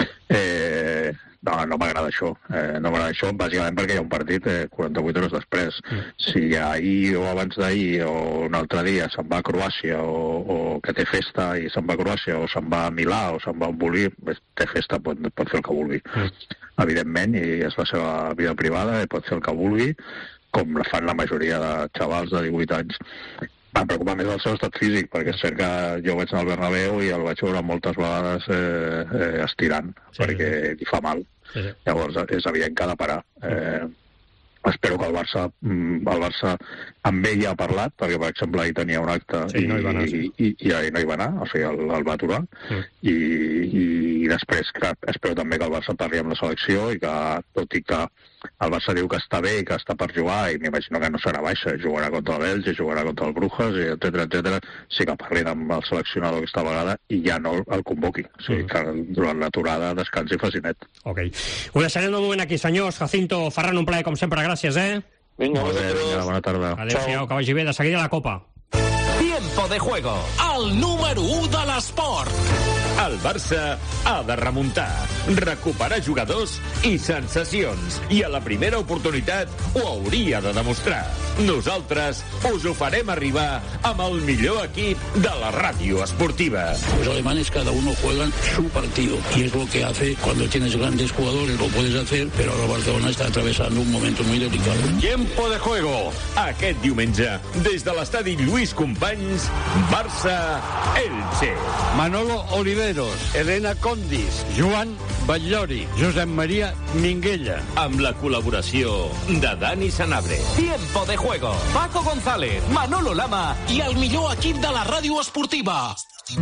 Speaker 5: Eh, no, no m'agrada això. Eh, no m'agrada això, bàsicament perquè hi ha un partit eh, quaranta-vuit hores després. Mm. Si ahir o abans d'ahir o un altre dia se'n va a Croàcia o, o que té festa i se'n va a Croàcia o se'n va a Milà o se'n va a un bolí, té festa, pot, pot fer el que vulgui. Mm. Evidentment, i és la seva vida privada, i pot fer el que vulgui, com la fan la majoria de xavals de divuit anys. Em preocupa més el seu estat físic, perquè és cert que jo vaig anar al Bernabéu i el vaig veure moltes vegades eh, eh, estirant, sí, perquè li fa mal. Sí, sí. Llavors és evident que ha de parar. Eh, espero que el Barça, el Barça amb ell ja ha parlat, perquè per exemple ahir tenia un acte sí, i, no hi va anar, sí. i, i, i ahir no hi va anar, o sigui, el, el va aturar, sí. i, i, i després que espero també que el Barça parli amb la selecció i que, tot i que el Barça diu que està bé i que està per jugar, i m'imagino que no serà baixa, jugarà contra el Bèlgica, jugarà contra el Brujas, etcètera, etcètera, sí que parlin amb el seleccionador aquesta vegada i ja no el convoqui. O sigui, que durant l'aturada descansi i faci net.
Speaker 4: Ok. Ho deixarem un moment aquí, senyors. Jacinto, Ferran, un plaer, com sempre, gràcies, eh?
Speaker 21: Vinga,
Speaker 5: Molt bé, vinga, bona tarda.
Speaker 4: Adéu-siau, que vagi bé. De seguida la Copa.
Speaker 11: Tiempo de juego, el número u de l'esport. El Barça ha de remuntar, recuperar jugadors i sensacions, i a la primera oportunitat ho hauria de demostrar. Nosaltres us ho farem arribar amb el millor equip de la ràdio esportiva.
Speaker 7: Los alemanes cada uno juegan su partido y es lo que hace cuando tienes grandes jugadores, lo puedes hacer, pero ahora Barcelona está atravesando un momento muy delicado.
Speaker 11: Tiempo de juego. Aquest diumenge, des de l'estadi Lluís Companys, Barça-Elche.
Speaker 22: Manolo Oliveros, Elena Condis, Joan Batllori, Josep Maria Minguella.
Speaker 11: Amb la col·laboració de Dani Sanabria. Tiempo de juego. Paco González, Manolo Lama i el millor equip de la ràdio esportiva.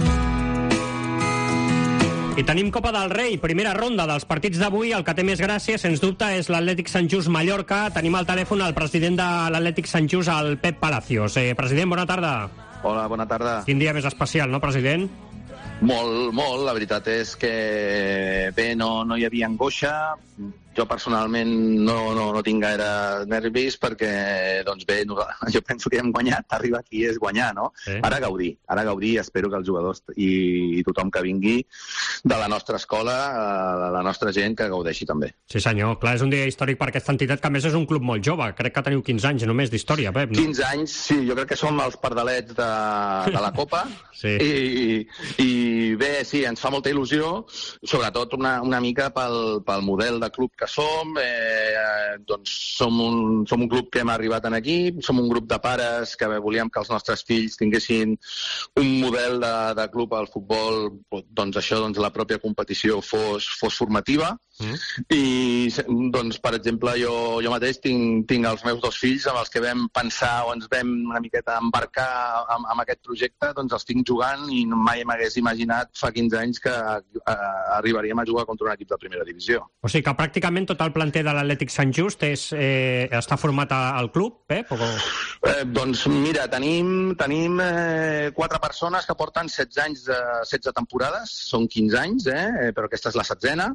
Speaker 4: I tenim Copa del Rei, primera ronda dels partits d'avui. El que té més gràcia, sens dubte, és l'Atlètic Sant Just Mallorca. Tenim al telèfon el president de l'Atlètic Sant Just, el Pep Palacios. Eh, president, bona tarda.
Speaker 23: Hola, bona tarda.
Speaker 4: Quin dia més especial, no, president?
Speaker 23: Molt, molt. La veritat és que bé, no, no hi havia angoixa. Jo personalment no, no, no tinc gaire nervis perquè, doncs bé, no, jo penso que hem guanyat, arribar aquí és guanyar, no? Sí. Ara gaudir, ara gaudir, espero que els jugadors i, i tothom que vingui de la nostra escola, de la nostra gent, que gaudeixi també.
Speaker 4: Sí senyor, clar, és un dia històric per aquesta entitat, que a més és un club molt jove, crec que teniu quinze anys només d'història, Pep, no?
Speaker 23: quinze anys, sí, jo crec que som els pardalets de, de la Copa, sí. I, i bé, sí, ens fa molta il·lusió, sobretot una, una mica pel, pel model de club que som, eh, doncs som un, som un club que hem arribat en aquí, som un grup de pares que volíem que els nostres fills tinguessin un model de, de club al futbol, doncs això, doncs la pròpia competició fos, fos formativa, mm. i doncs, per exemple, jo, jo mateix tinc, tinc els meus dos fills amb els que vam pensar o ens vam una miqueta embarcar amb, amb aquest projecte, doncs els tinc jugant i mai m'hagués imaginat fa quinze anys que eh, arribaríem a jugar contra un equip de primera divisió.
Speaker 4: O sigui que pràcticament tot el planter de l'Atlètic Sant Just és, eh, està format al club, Pep? O...
Speaker 23: Eh, doncs mira, tenim, tenim eh, quatre persones que porten setze anys, de, setze temporades, són quinze anys, eh, però aquesta és la setzena.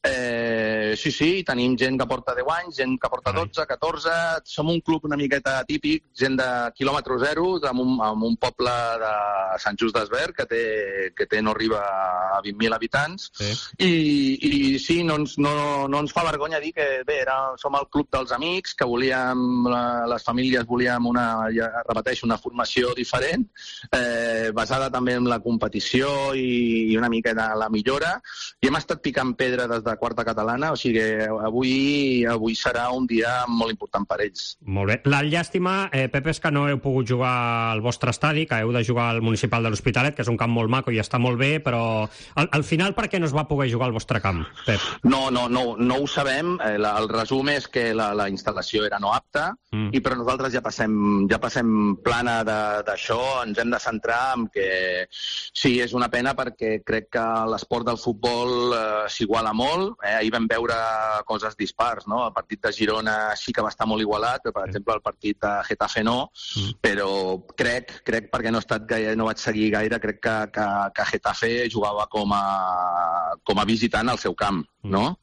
Speaker 23: Eh, sí, sí, tenim gent que porta deu anys, gent que porta dotze, catorze, som un club una miqueta típic, gent de quilòmetre zero, amb un, amb un poble de Sant Just d'Esvern que té, que té no arriba a vint mil habitants, sí. I, i sí, no ens, no, no ens fa vergonya dir que bé, era, som el club dels amics, que volíem, les famílies volíem una, ja repeteixo, una formació diferent, eh, basada també en la competició i, i una mica de la millora, i hem estat picant pedra des de quarta catalana, o sigui que avui, avui serà un dia molt important per ells.
Speaker 4: Molt bé. La llàstima, eh, Pep, és que no heu pogut jugar al vostre estadi, que heu de jugar al municipal de l'Hospitalet, que és un camp molt maco i està molt bé, però al, al final per què no es va poder jugar al vostre camp, Pep?
Speaker 23: No, no, no, no ho sabem. El resum és que la, la instal·lació era no apta, mm. i però nosaltres ja passem passem, ja passem plana d'això, ens hem de centrar en que sí, és una pena perquè crec que l'esport del futbol eh, s'iguala molt. Eh? Ahir vam veure coses dispars, no? El partit de Girona sí que va estar molt igualat, però, per exemple, el partit de Getafe no, mm. però crec, crec perquè no, he estat gaire, no vaig seguir gaire, crec que, que, que Getafe jugava com a, com a visitant al seu camp, mm. no?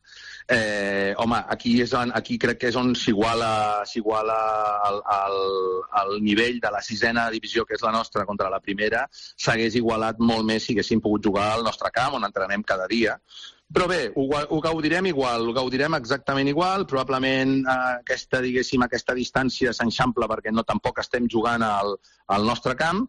Speaker 23: Eh, home, aquí, és on, aquí crec que és on s'iguala s'iguala el, el, el nivell de la sisena divisió, que és la nostra, contra la primera. S'hagués igualat molt més si haguéssim pogut jugar al nostre camp, on entrenem cada dia. Però bé, ho, ho gaudirem igual, ho gaudirem exactament igual. Probablement eh, aquesta, diguéssim, aquesta distància s'enxampla perquè no tampoc estem jugant al, al nostre camp,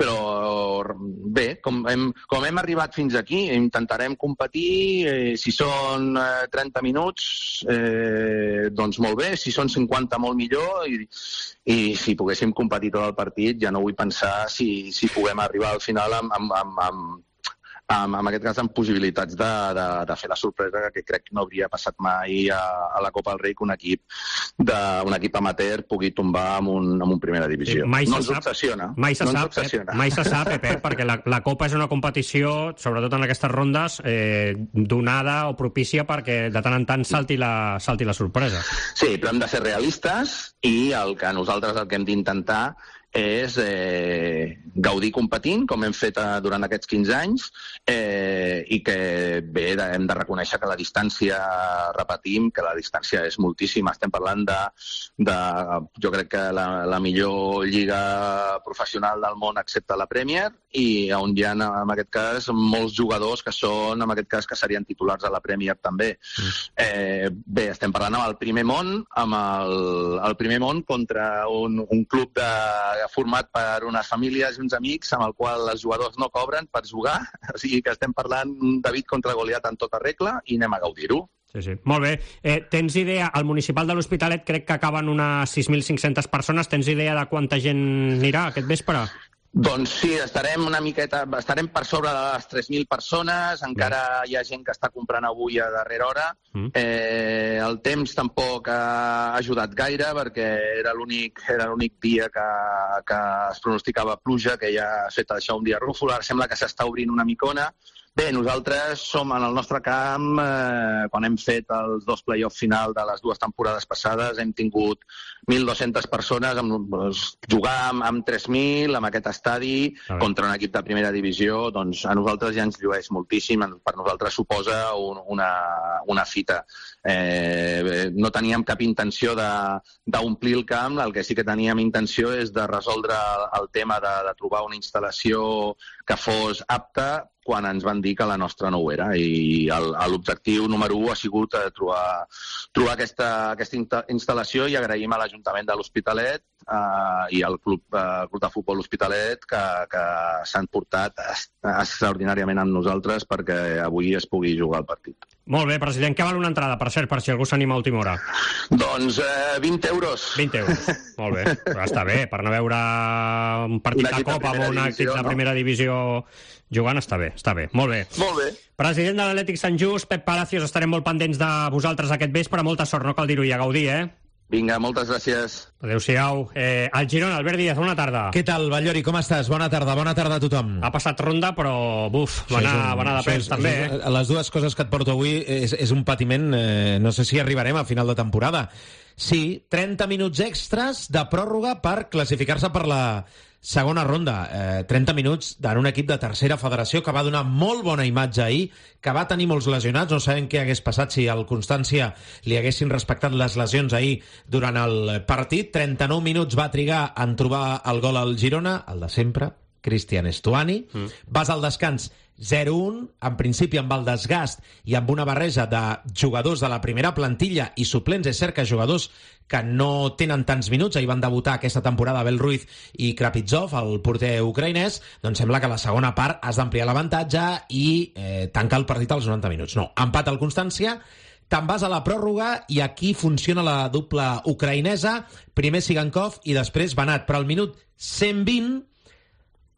Speaker 23: però bé, com hem, com hem arribat fins aquí, intentarem competir. Eh, si són eh, trenta minuts, eh, doncs molt bé. Si són cinquanta, molt millor. I, i si poguéssim competir tot el partit, ja no vull pensar si, si puguem arribar al final amb, amb, amb, amb En, en aquest cas amb possibilitats de, de, de fer la sorpresa que crec que no hauria passat mai a, a la Copa del Rei que un equip, de, un equip amateur pugui tombar amb un, amb un primera divisió.
Speaker 4: Mai
Speaker 23: no
Speaker 4: ens
Speaker 23: sap, obsessiona.
Speaker 4: Mai se
Speaker 23: no
Speaker 4: sap,
Speaker 23: obsessiona.
Speaker 4: Eh, mai se sap, eh, Pep, perquè la, la Copa és una competició, sobretot en aquestes rondes, eh, donada o propícia perquè de tant en tant salti la, salti la sorpresa.
Speaker 23: Sí, però hem de ser realistes i el que nosaltres el que hem d'intentar és eh, gaudir competint, com hem fet eh, durant aquests quinze anys, eh, i que bé, de, hem de reconèixer que la distància, repetim, que la distància és moltíssima. Estem parlant de, de jo crec que la, la millor lliga professional del món excepte la Premier, i on hi ha, en aquest cas, molts jugadors que són, en aquest cas, que serien titulars a la Premier també. Mm. Eh, bé, estem parlant amb el primer món, amb el, el primer món contra un, un club de format per unes famílies i uns amics amb el qual els jugadors no cobren per jugar, o sigui que estem parlant David contra Goliat en tota regla i anem a gaudir-ho.
Speaker 4: Sí, sí. Molt bé. Eh, tens idea, al municipal de l'Hospitalet crec que acaben unes sis mil cinc-centes persones, tens idea de quanta gent anirà aquest vespre?
Speaker 23: Doncs sí, estarem una miqueta, estarem per sobre de les tres mil persones, encara hi ha gent que està comprant avui a darrera hora. Mm. Eh, el temps tampoc ha ajudat gaire perquè era l'únic era l'únic dia que, que es pronosticava pluja, que ja ha fet això un dia rúfol, ara sembla que s'està obrint una micona. Bé, nosaltres som en el nostre camp, eh, quan hem fet els dos play-off final de les dues temporades passades, hem tingut mil dues-centes persones, amb, doncs, jugar amb, amb tres mil, amb aquest estadi, contra un equip de primera divisió, doncs a nosaltres ja ens llueix moltíssim, per nosaltres suposa un, una, una fita. Eh, no teníem cap intenció d'omplir el camp, el que sí que teníem intenció és de resoldre el, el tema de, de trobar una instal·lació que fos apta quan ens van dir que la nostra no ho era, i l'objectiu número un ha sigut eh, trobar, trobar aquesta, aquesta instal·lació, i agraïm a l'Ajuntament de l'Hospitalet eh, i al Club, eh, Club de Futbol L'Hospitalet que, que s'han portat extraordinàriament amb nosaltres perquè avui es pugui jugar el partit.
Speaker 4: Molt bé, president. Què val una entrada, per cert, per si algú s'anima a última hora?
Speaker 23: Doncs eh, vint euros.
Speaker 4: vint euros. Molt bé. Però està bé, per no veure un partit de Copa amb un equip de primera divisió jugant, està bé, està bé. Molt bé.
Speaker 23: Molt bé.
Speaker 4: President de l'Atlètic Sant Just, Pep Palacios, estarem molt pendents de vosaltres aquest vespre. Molta sort, no cal dir-ho, i a gaudir, eh?
Speaker 23: Vinga, moltes gràcies.
Speaker 4: Adéu-siau. Eh, el Girona, Albert Díaz, bona tarda.
Speaker 2: Què tal, Ballori, com estàs? Bona tarda, bona tarda a tothom.
Speaker 4: Ha passat ronda, però, buf, va anar, un, va anar de pes, és, també.
Speaker 2: És, eh? Les dues coses que et porto avui és, és un patiment, eh, no sé si arribarem a final de temporada. Sí, trenta minuts extras de pròrroga per classificar-se per la segona ronda. Eh, trenta minuts en un equip de tercera federació que va donar molt bona imatge ahir, que va tenir molts lesionats. No sabem què hagués passat si al Constància li haguessin respectat les lesions ahir durant el partit. trenta-nou minuts va trigar en trobar el gol al Girona, el de sempre, Cristian Estuani. Mm. Vas al descans zero un, en principi amb el desgast i amb una barreja de jugadors de la primera plantilla i suplents. És cert que jugadors que no tenen tants minuts, ahir van debutar aquesta temporada Abel Ruiz i Krapitsov, el porter ucraïnès. Doncs sembla que a la segona part has d'ampliar l'avantatge i eh, tancar el partit als noranta minuts. No, empat al Constància, te'n vas a la pròrroga i aquí funciona la dupla ucraïnesa, primer Sigankov i després Banat, però al minut cent vint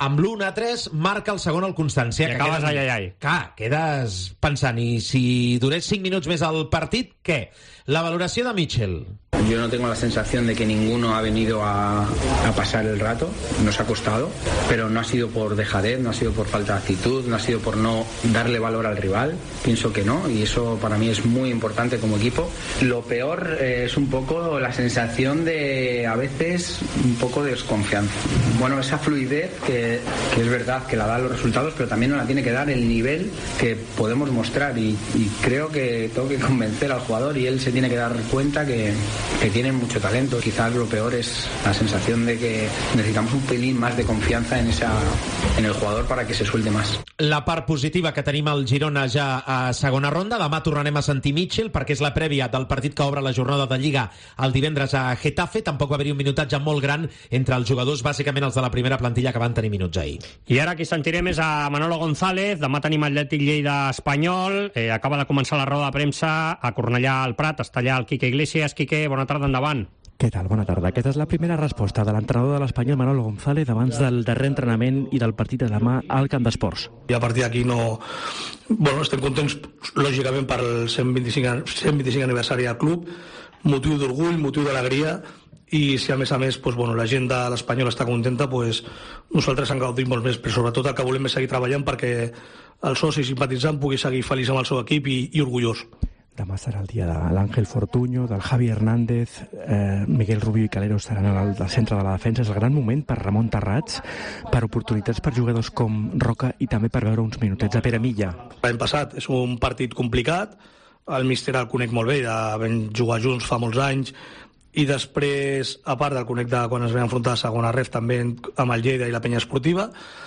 Speaker 2: amb l'u a tres marca el segon al Constància.
Speaker 4: I acabes ai, ai, ai.
Speaker 2: Clar, quedes pensant, i si durés cinc minuts més al partit, què? La valoració de Mitchell.
Speaker 6: Yo no tengo la sensación de que ninguno ha venido a, a pasar el rato, nos ha costado, pero no ha sido por dejadez, no ha sido por falta de actitud, no ha sido por no darle valor al rival, pienso que no, y eso para mí es muy importante como equipo. Lo peor eh, es un poco la sensación de, a veces, un poco de desconfianza. Bueno, esa fluidez que, que es verdad que la dan los resultados, pero también nos la tiene que dar el nivel que podemos mostrar, y, y creo que tengo que convencer al jugador y él se tiene que dar cuenta que que tienen mucho talento. Quizás lo peor es la sensación de que necesitamos un pelín más de confianza en, esa, en el jugador para que se suelte más.
Speaker 2: La part positiva que tenim al Girona ja a segona ronda. Demà tornarem a sentir Mitchell perquè és la prèvia del partit que obre la jornada de Lliga el divendres a Getafe. Tampoc va haver-hi un minutatge molt gran entre els jugadors, bàsicament els de la primera plantilla, que van tenir minuts ahir.
Speaker 4: I ara qui sentirem és a Manolo González. Demà tenim Atlètic Lleida Espanyol. Eh, acaba de començar la roda de premsa a Cornellà al Prat. Està allà el Quique Iglesias. Quique, bona tarda, endavant.
Speaker 8: Què tal? Bona tarda. Aquesta és la primera resposta de l'entrenador de l'Espanyol, Manolo González, abans del darrer entrenament i del partit de demà al Camp d'Esports.
Speaker 9: I a partir d'aquí no... Bueno, estem contents, lògicament, per el cent vint-i-cinc aniversari del club, motiu d'orgull, motiu d'alegria, i si a més a més pues, bueno, la gent de l'Espanyol està contenta, pues, nosaltres en gaudim molt més, però sobretot el que volem és seguir treballant perquè el soci simpatitzant pugui seguir feliç amb el seu equip i, i orgullós.
Speaker 8: Demà serà el dia de l'Àngel Fortuño, del Javi Hernández, eh, Miguel Rubio i Calero estaran al, al centre de la defensa. És el gran moment per Ramon Terrats, per oportunitats per jugadors com Roca i també per veure uns minutets a Pere Milla.
Speaker 9: L'any passat és un partit complicat, el míster el conec molt bé, ja vam jugar junts fa molts anys, i després, a part del conec de quan es vam enfrontar a segona ref també amb el Lleida i la Penya Esportiva,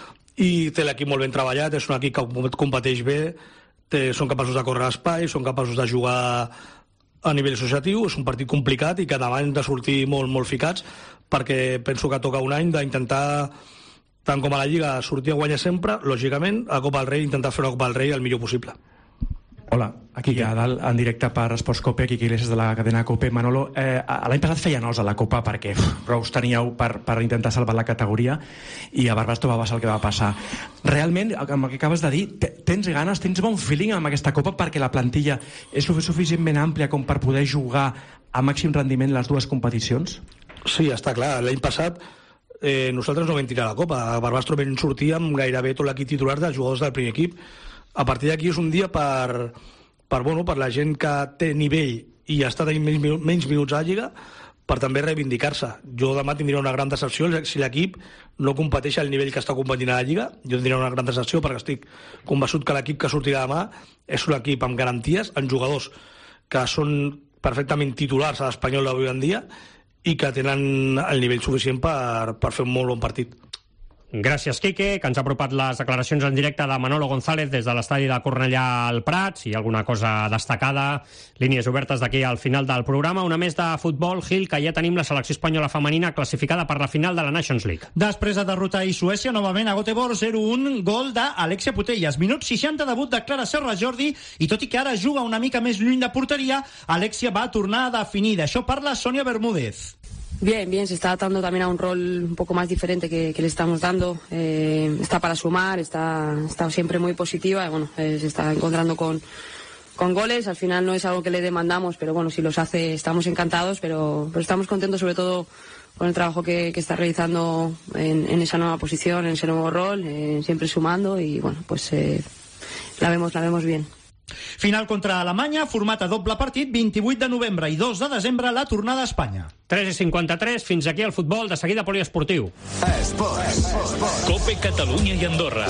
Speaker 9: i té l'equip molt ben treballat, és un equip que competeix bé, té, són capaços de córrer l'espai, són capaços de jugar a nivell associatiu. És un partit complicat i que demà hem de sortir molt, molt ficats, perquè penso que toca un any d'intentar, tant com a la Lliga, sortir a guanyar sempre, lògicament, a Copa del Rei, intentar fer una Copa del Rei el millor possible.
Speaker 8: Hola, aquí a dalt, en directe per Esports Cope, aquí Iglesias de la cadena Cope. Manolo, eh, l'any passat feia nos a la Copa perquè uf, prou us teníeu per, per intentar salvar la categoria, i a Barbastro va passar el que va passar. Realment, amb el que acabes de dir, tens ganes, tens bon feeling amb aquesta Copa perquè la plantilla és suficientment àmplia com per poder jugar a màxim rendiment les dues competicions?
Speaker 9: Sí, està clar. L'any passat eh, nosaltres no vam tirar la Copa. A Barbastro vam sortir amb gairebé tot l'equip titular dels jugadors del primer equip. A partir d'aquí és un dia per, per, bueno, per la gent que té nivell i està tenint menys, menys minuts a la Lliga, per també reivindicar-se. Jo demà tindré una gran decepció si l'equip no competeix al nivell que està competint a la Lliga. Jo tindré una gran decepció perquè estic convençut que l'equip que sortirà demà és un equip amb garanties, amb jugadors que són perfectament titulars a l'Espanyol d'avui en dia i que tenen el nivell suficient per, per fer un molt bon partit.
Speaker 4: Gràcies, Quique, que ens ha apropat les declaracions en directe de Manolo González des de l'estadi de Cornellà al Prat. Si hi ha alguna cosa destacada, línies obertes d'aquí al final del programa. Una més de futbol, Gil, que ja tenim la selecció espanyola femenina classificada per la final de la Nations League.
Speaker 14: Després de derrotar ahir Suècia, novament a Göteborg, zero un, gol d'Alexia Putellas. Minut seixanta, debut de Clara Serra Jordi, i tot i que ara juga una mica més lluny de porteria, Alexia va tornar a definir. D'això parla Sònia Bermúdez.
Speaker 24: Bien, bien, se está adaptando también a un rol un poco más diferente que, que le estamos dando. Eh, está para sumar, está, está siempre muy positiva y bueno, eh, se está encontrando con, con goles. Al final no es algo que le demandamos, pero bueno, si los hace estamos encantados, pero, pero estamos contentos sobre todo con el trabajo que, que está realizando en, en esa nueva posición, en ese nuevo rol, eh, siempre sumando y bueno, pues eh, la vemos, la vemos bien.
Speaker 14: Final contra Alemanya, format a doble partit, vint-i-vuit de novembre i dos de desembre, la tornada a Espanya.
Speaker 4: tres i cinquanta-tres, fins aquí el futbol, de seguida poliesportiu.
Speaker 1: Esports.
Speaker 11: Cope Catalunya i Andorra.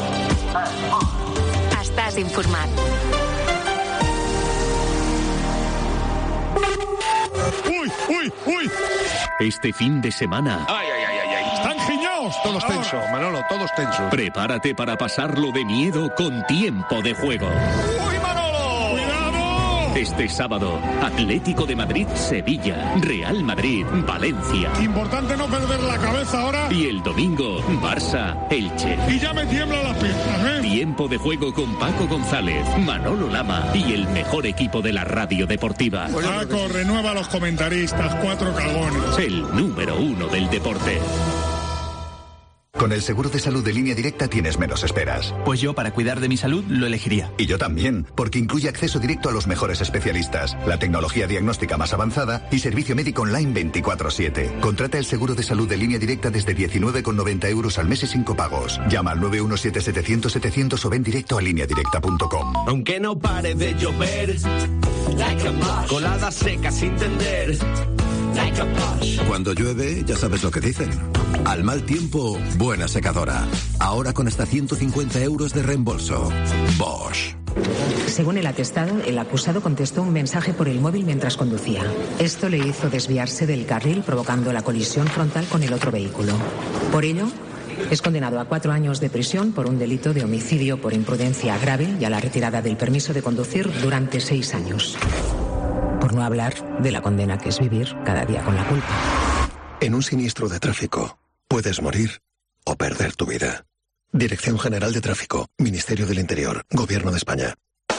Speaker 12: Estàs informat.
Speaker 25: ¡Uy, uy, uy!
Speaker 11: Este fin de semana...
Speaker 25: ¡Ay, ay, ay, ay! ay. ¡Están giñados!
Speaker 1: Todos tensos, Manolo, todos tensos.
Speaker 11: Prepárate para pasarlo de miedo con Tiempo de Juego.
Speaker 25: ¡Uy, Manolo! ¡Cuidado!
Speaker 11: Este sábado, Atlético de Madrid-Sevilla, Real Madrid-Valencia.
Speaker 25: Importante no perder la cabeza ahora.
Speaker 11: Y el domingo, Barça-Elche.
Speaker 25: Y ya me tiemblan las piernas, ¿eh?
Speaker 11: Tiempo de Juego con Paco González, Manolo Lama y el mejor equipo de la radio deportiva.
Speaker 25: Paco, renueva a los comentaristas, cuatro cagones.
Speaker 11: El número uno del deporte.
Speaker 3: Con el seguro de salud de Línea Directa tienes menos esperas.
Speaker 10: Pues yo, para cuidar de mi salud, lo elegiría.
Speaker 3: Y yo también, porque incluye acceso directo a los mejores especialistas, la tecnología diagnóstica más avanzada y servicio médico online veinticuatro siete. Contrata el seguro de salud de Línea Directa desde diecinueve con noventa euros al mes y cinco pagos. Llama al nueve uno siete setecientos setecientos o ven directo a línea directa punto com.
Speaker 13: Aunque no pare de llover, colada seca sin tender.
Speaker 1: Cuando llueve, ya sabes lo que dicen. Al mal tiempo, buena secadora. Ahora con hasta ciento cincuenta euros de reembolso. Bosch.
Speaker 15: Según el atestado, el acusado contestó un mensaje por el móvil mientras conducía. Esto le hizo desviarse del carril, provocando la colisión frontal con el otro vehículo. Por ello, es condenado a cuatro años de prisión por un delito de homicidio por imprudencia grave y a la retirada del permiso de conducir durante seis años. Por no hablar de la condena que es vivir cada día con la culpa.
Speaker 1: En un siniestro de tráfico, puedes morir o perder tu vida. Dirección General de Tráfico, Ministerio del Interior, Gobierno de España.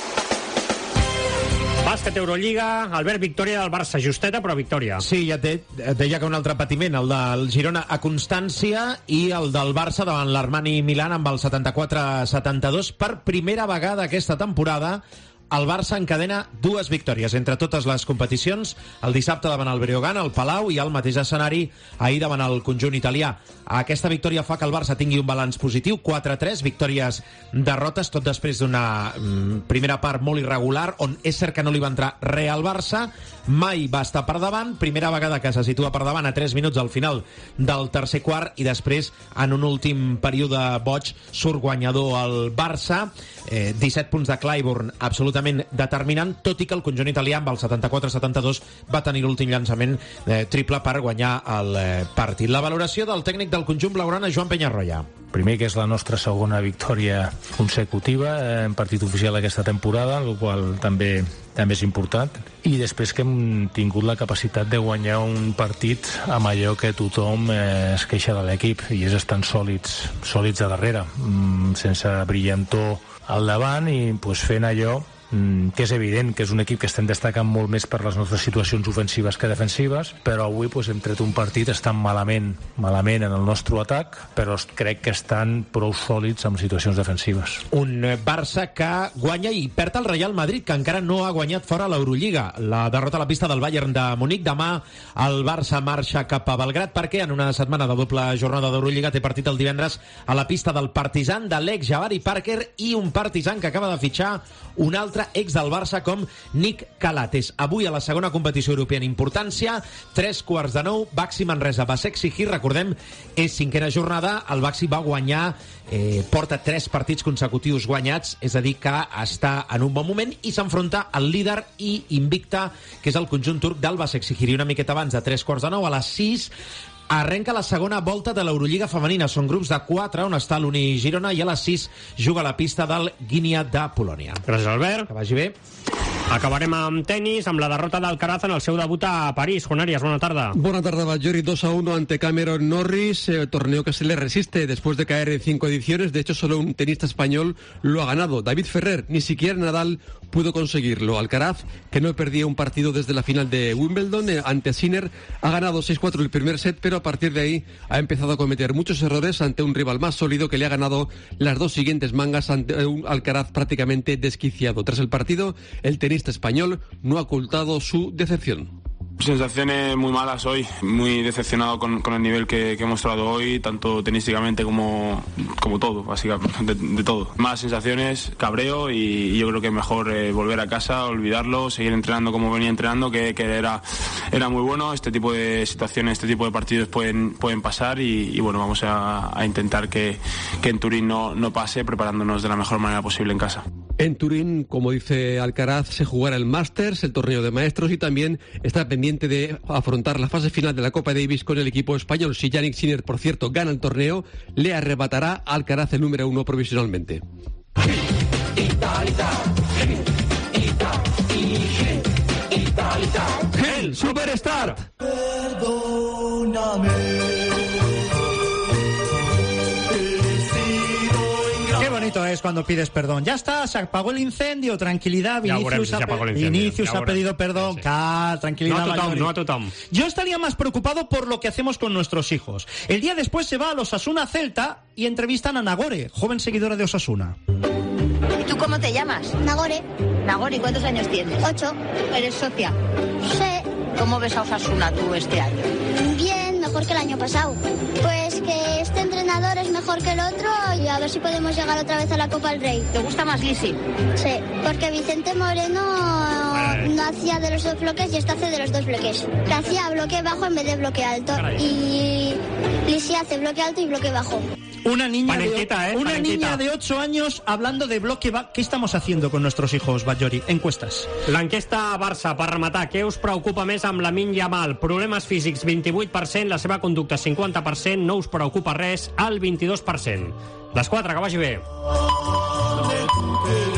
Speaker 4: Bàsquet Eurolliga, Albert, victòria del Barça, justeta però victòria.
Speaker 2: Sí, ja té, deia que un altre patiment, el del Girona a Constància i el del Barça davant l'Armani Milán amb el setanta-quatre a setanta-dos. Per primera vegada aquesta temporada el Barça encadena dues victòries entre totes les competicions, el dissabte davant el Breogán, al Palau, i el mateix escenari ahir davant el conjunt italià. Aquesta victòria fa que el Barça tingui un balanç positiu, quatre a tres, victòries, derrotes, tot després d'una mm, primera part molt irregular, on és cert que no li va entrar res al Barça, mai va estar per davant, primera vegada que se situa per davant a tres minuts al final del tercer quart, i després, en un últim període boig, surt guanyador el Barça, eh, disset punts de Clyburn, absolutament determinant, tot i que el conjunt italià amb el setanta-quatre a setanta-dos va tenir l'últim llançament eh, triple per guanyar el eh, partit. La valoració del tècnic del conjunt blaugrana, Joan Peñarroya.
Speaker 16: Primer, que és la nostra segona victòria consecutiva en partit oficial aquesta temporada, el qual també també és important, i després que hem tingut la capacitat de guanyar un partit amb allò que tothom eh, es queixa de l'equip, i és estar sòlids, sòlids a darrere, mm, sense brillantor al davant, i pues, fent allò que és evident que és un equip que estem destacant molt més per les nostres situacions ofensives que defensives, però avui pues, hem tret un partit, estan malament malament en el nostre atac, però crec que estan prou sòlids amb situacions defensives.
Speaker 2: Un Barça que guanya i perd el Real Madrid, que encara no ha guanyat fora l'Eurolliga. La derrota a la pista del Bayern de Munic. Demà el Barça marxa cap a Belgrat, perquè en una setmana de doble jornada d'Eurolliga té partit el divendres a la pista del Partizan de l'ex Jabari Parker, i un Partizan que acaba de fitxar un altre ex del Barça com Nick Calates. Avui a la segona competició europea en importància, tres quarts de nou, Baxi Manresa, Basec Sihir, recordem, és cinquena jornada, el Baxi va guanyar, eh, porta tres partits consecutius guanyats, és a dir que està en un bon moment, i s'enfronta al líder i invicta, que és el conjunt turc del Basec Sihir. I una miqueta abans de tres quarts de nou, a les sis, arrenca la segona volta de l'Eurolliga femenina. Són grups de quatre, on està l'Uni Girona, i a les sis juga a la pista del Guinea de Polònia.
Speaker 4: Gràcies, Albert.
Speaker 2: Que vagi bé.
Speaker 4: Acabarem amb tenis, amb la derrota d'Alcaraz en el seu debut a París. Juan Arias, buena tarde.
Speaker 26: Buena tarde, Valladolid, dos a uno ante Cameron Norris, eh, torneo que se le resiste después de caer en cinco ediciones. De hecho, solo un tenista español lo ha ganado. David Ferrer, ni siquiera Nadal pudo conseguirlo. Alcaraz, que no perdía un partido desde la final de Wimbledon eh, ante Sinner, ha ganado seis cuatro el primer set, pero a partir de ahí ha empezado a cometer muchos errores ante un rival más sólido que le ha ganado las dos siguientes mangas ante un Alcaraz prácticamente desquiciado. Tras el partido, el tenista español no ha ocultado su decepción.
Speaker 27: Sensaciones muy malas hoy, muy decepcionado con, con el nivel que, que he mostrado hoy, tanto tenísticamente como, como todo, básicamente, de, de todo. Malas sensaciones, cabreo, y, y yo creo que es mejor eh, volver a casa, olvidarlo, seguir entrenando como venía entrenando, que, que era, era muy bueno. Este tipo de situaciones, este tipo de partidos pueden, pueden pasar, y, y bueno, vamos a, a intentar que, que en Turín no, no pase, preparándonos de la mejor manera posible en casa.
Speaker 26: En Turín, como dice Alcaraz, se jugará el Masters, el torneo de maestros, y también está pendiente de afrontar la fase final de la Copa Davis con el equipo español. Si Yannick Sinner, por cierto, gana el torneo, le arrebatará a Alcaraz el número uno provisionalmente. El Superstar.
Speaker 4: Qué bonito
Speaker 14: bonito es cuando pides perdón. Ya está, se apagó el incendio, tranquilidad. Vinicius,
Speaker 4: Ja
Speaker 14: ha,
Speaker 4: pe-
Speaker 14: Vinicius
Speaker 4: ja
Speaker 14: ha pedido perdón. Sí, sí. Cal, tranquilidad.
Speaker 4: No a tothom,
Speaker 14: Ballori.
Speaker 4: no a tothom.
Speaker 14: Yo estaría más preocupado por lo que hacemos con nuestros hijos. El día después se va a los Osasuna Celta y entrevistan a Nagore, joven seguidora de Osasuna.
Speaker 5: ¿Y tú cómo te llamas?
Speaker 7: Nagore.
Speaker 5: Nagore, ¿cuántos años tienes?
Speaker 7: Ocho.
Speaker 5: ¿Eres socia?
Speaker 7: Sí.
Speaker 5: ¿Cómo ves a Osasuna tú este año?
Speaker 7: Bien, mejor que el año pasado. Pues que este entrenador es mejor que el otro y a ver si podemos llegar otra vez a la Copa del Rey.
Speaker 5: ¿Te gusta más Lisi?
Speaker 7: Sí, porque Vicente Moreno no hacía de los dos bloques y este hace de los dos bloques. Que hacía bloque bajo en vez de bloque alto. Y Lisi hace bloque alto y bloque bajo.
Speaker 14: Una niña,
Speaker 4: Panenquita,
Speaker 14: de,
Speaker 4: eh,
Speaker 14: una
Speaker 4: panenquita.
Speaker 14: niña de ocho años hablando de bloque bajo. ¿Qué estamos haciendo con nuestros hijos, Ballori? Encuestas.
Speaker 4: L'enquesta a Barça, per rematar, què us preocupa més amb Lamine Yamal? Problemes físics, vint-i-vuit per cent, la seva conducta, cinquanta per cent, no us preocupa res, el vint-i-dos per cent. Les quatre, que vagi bé.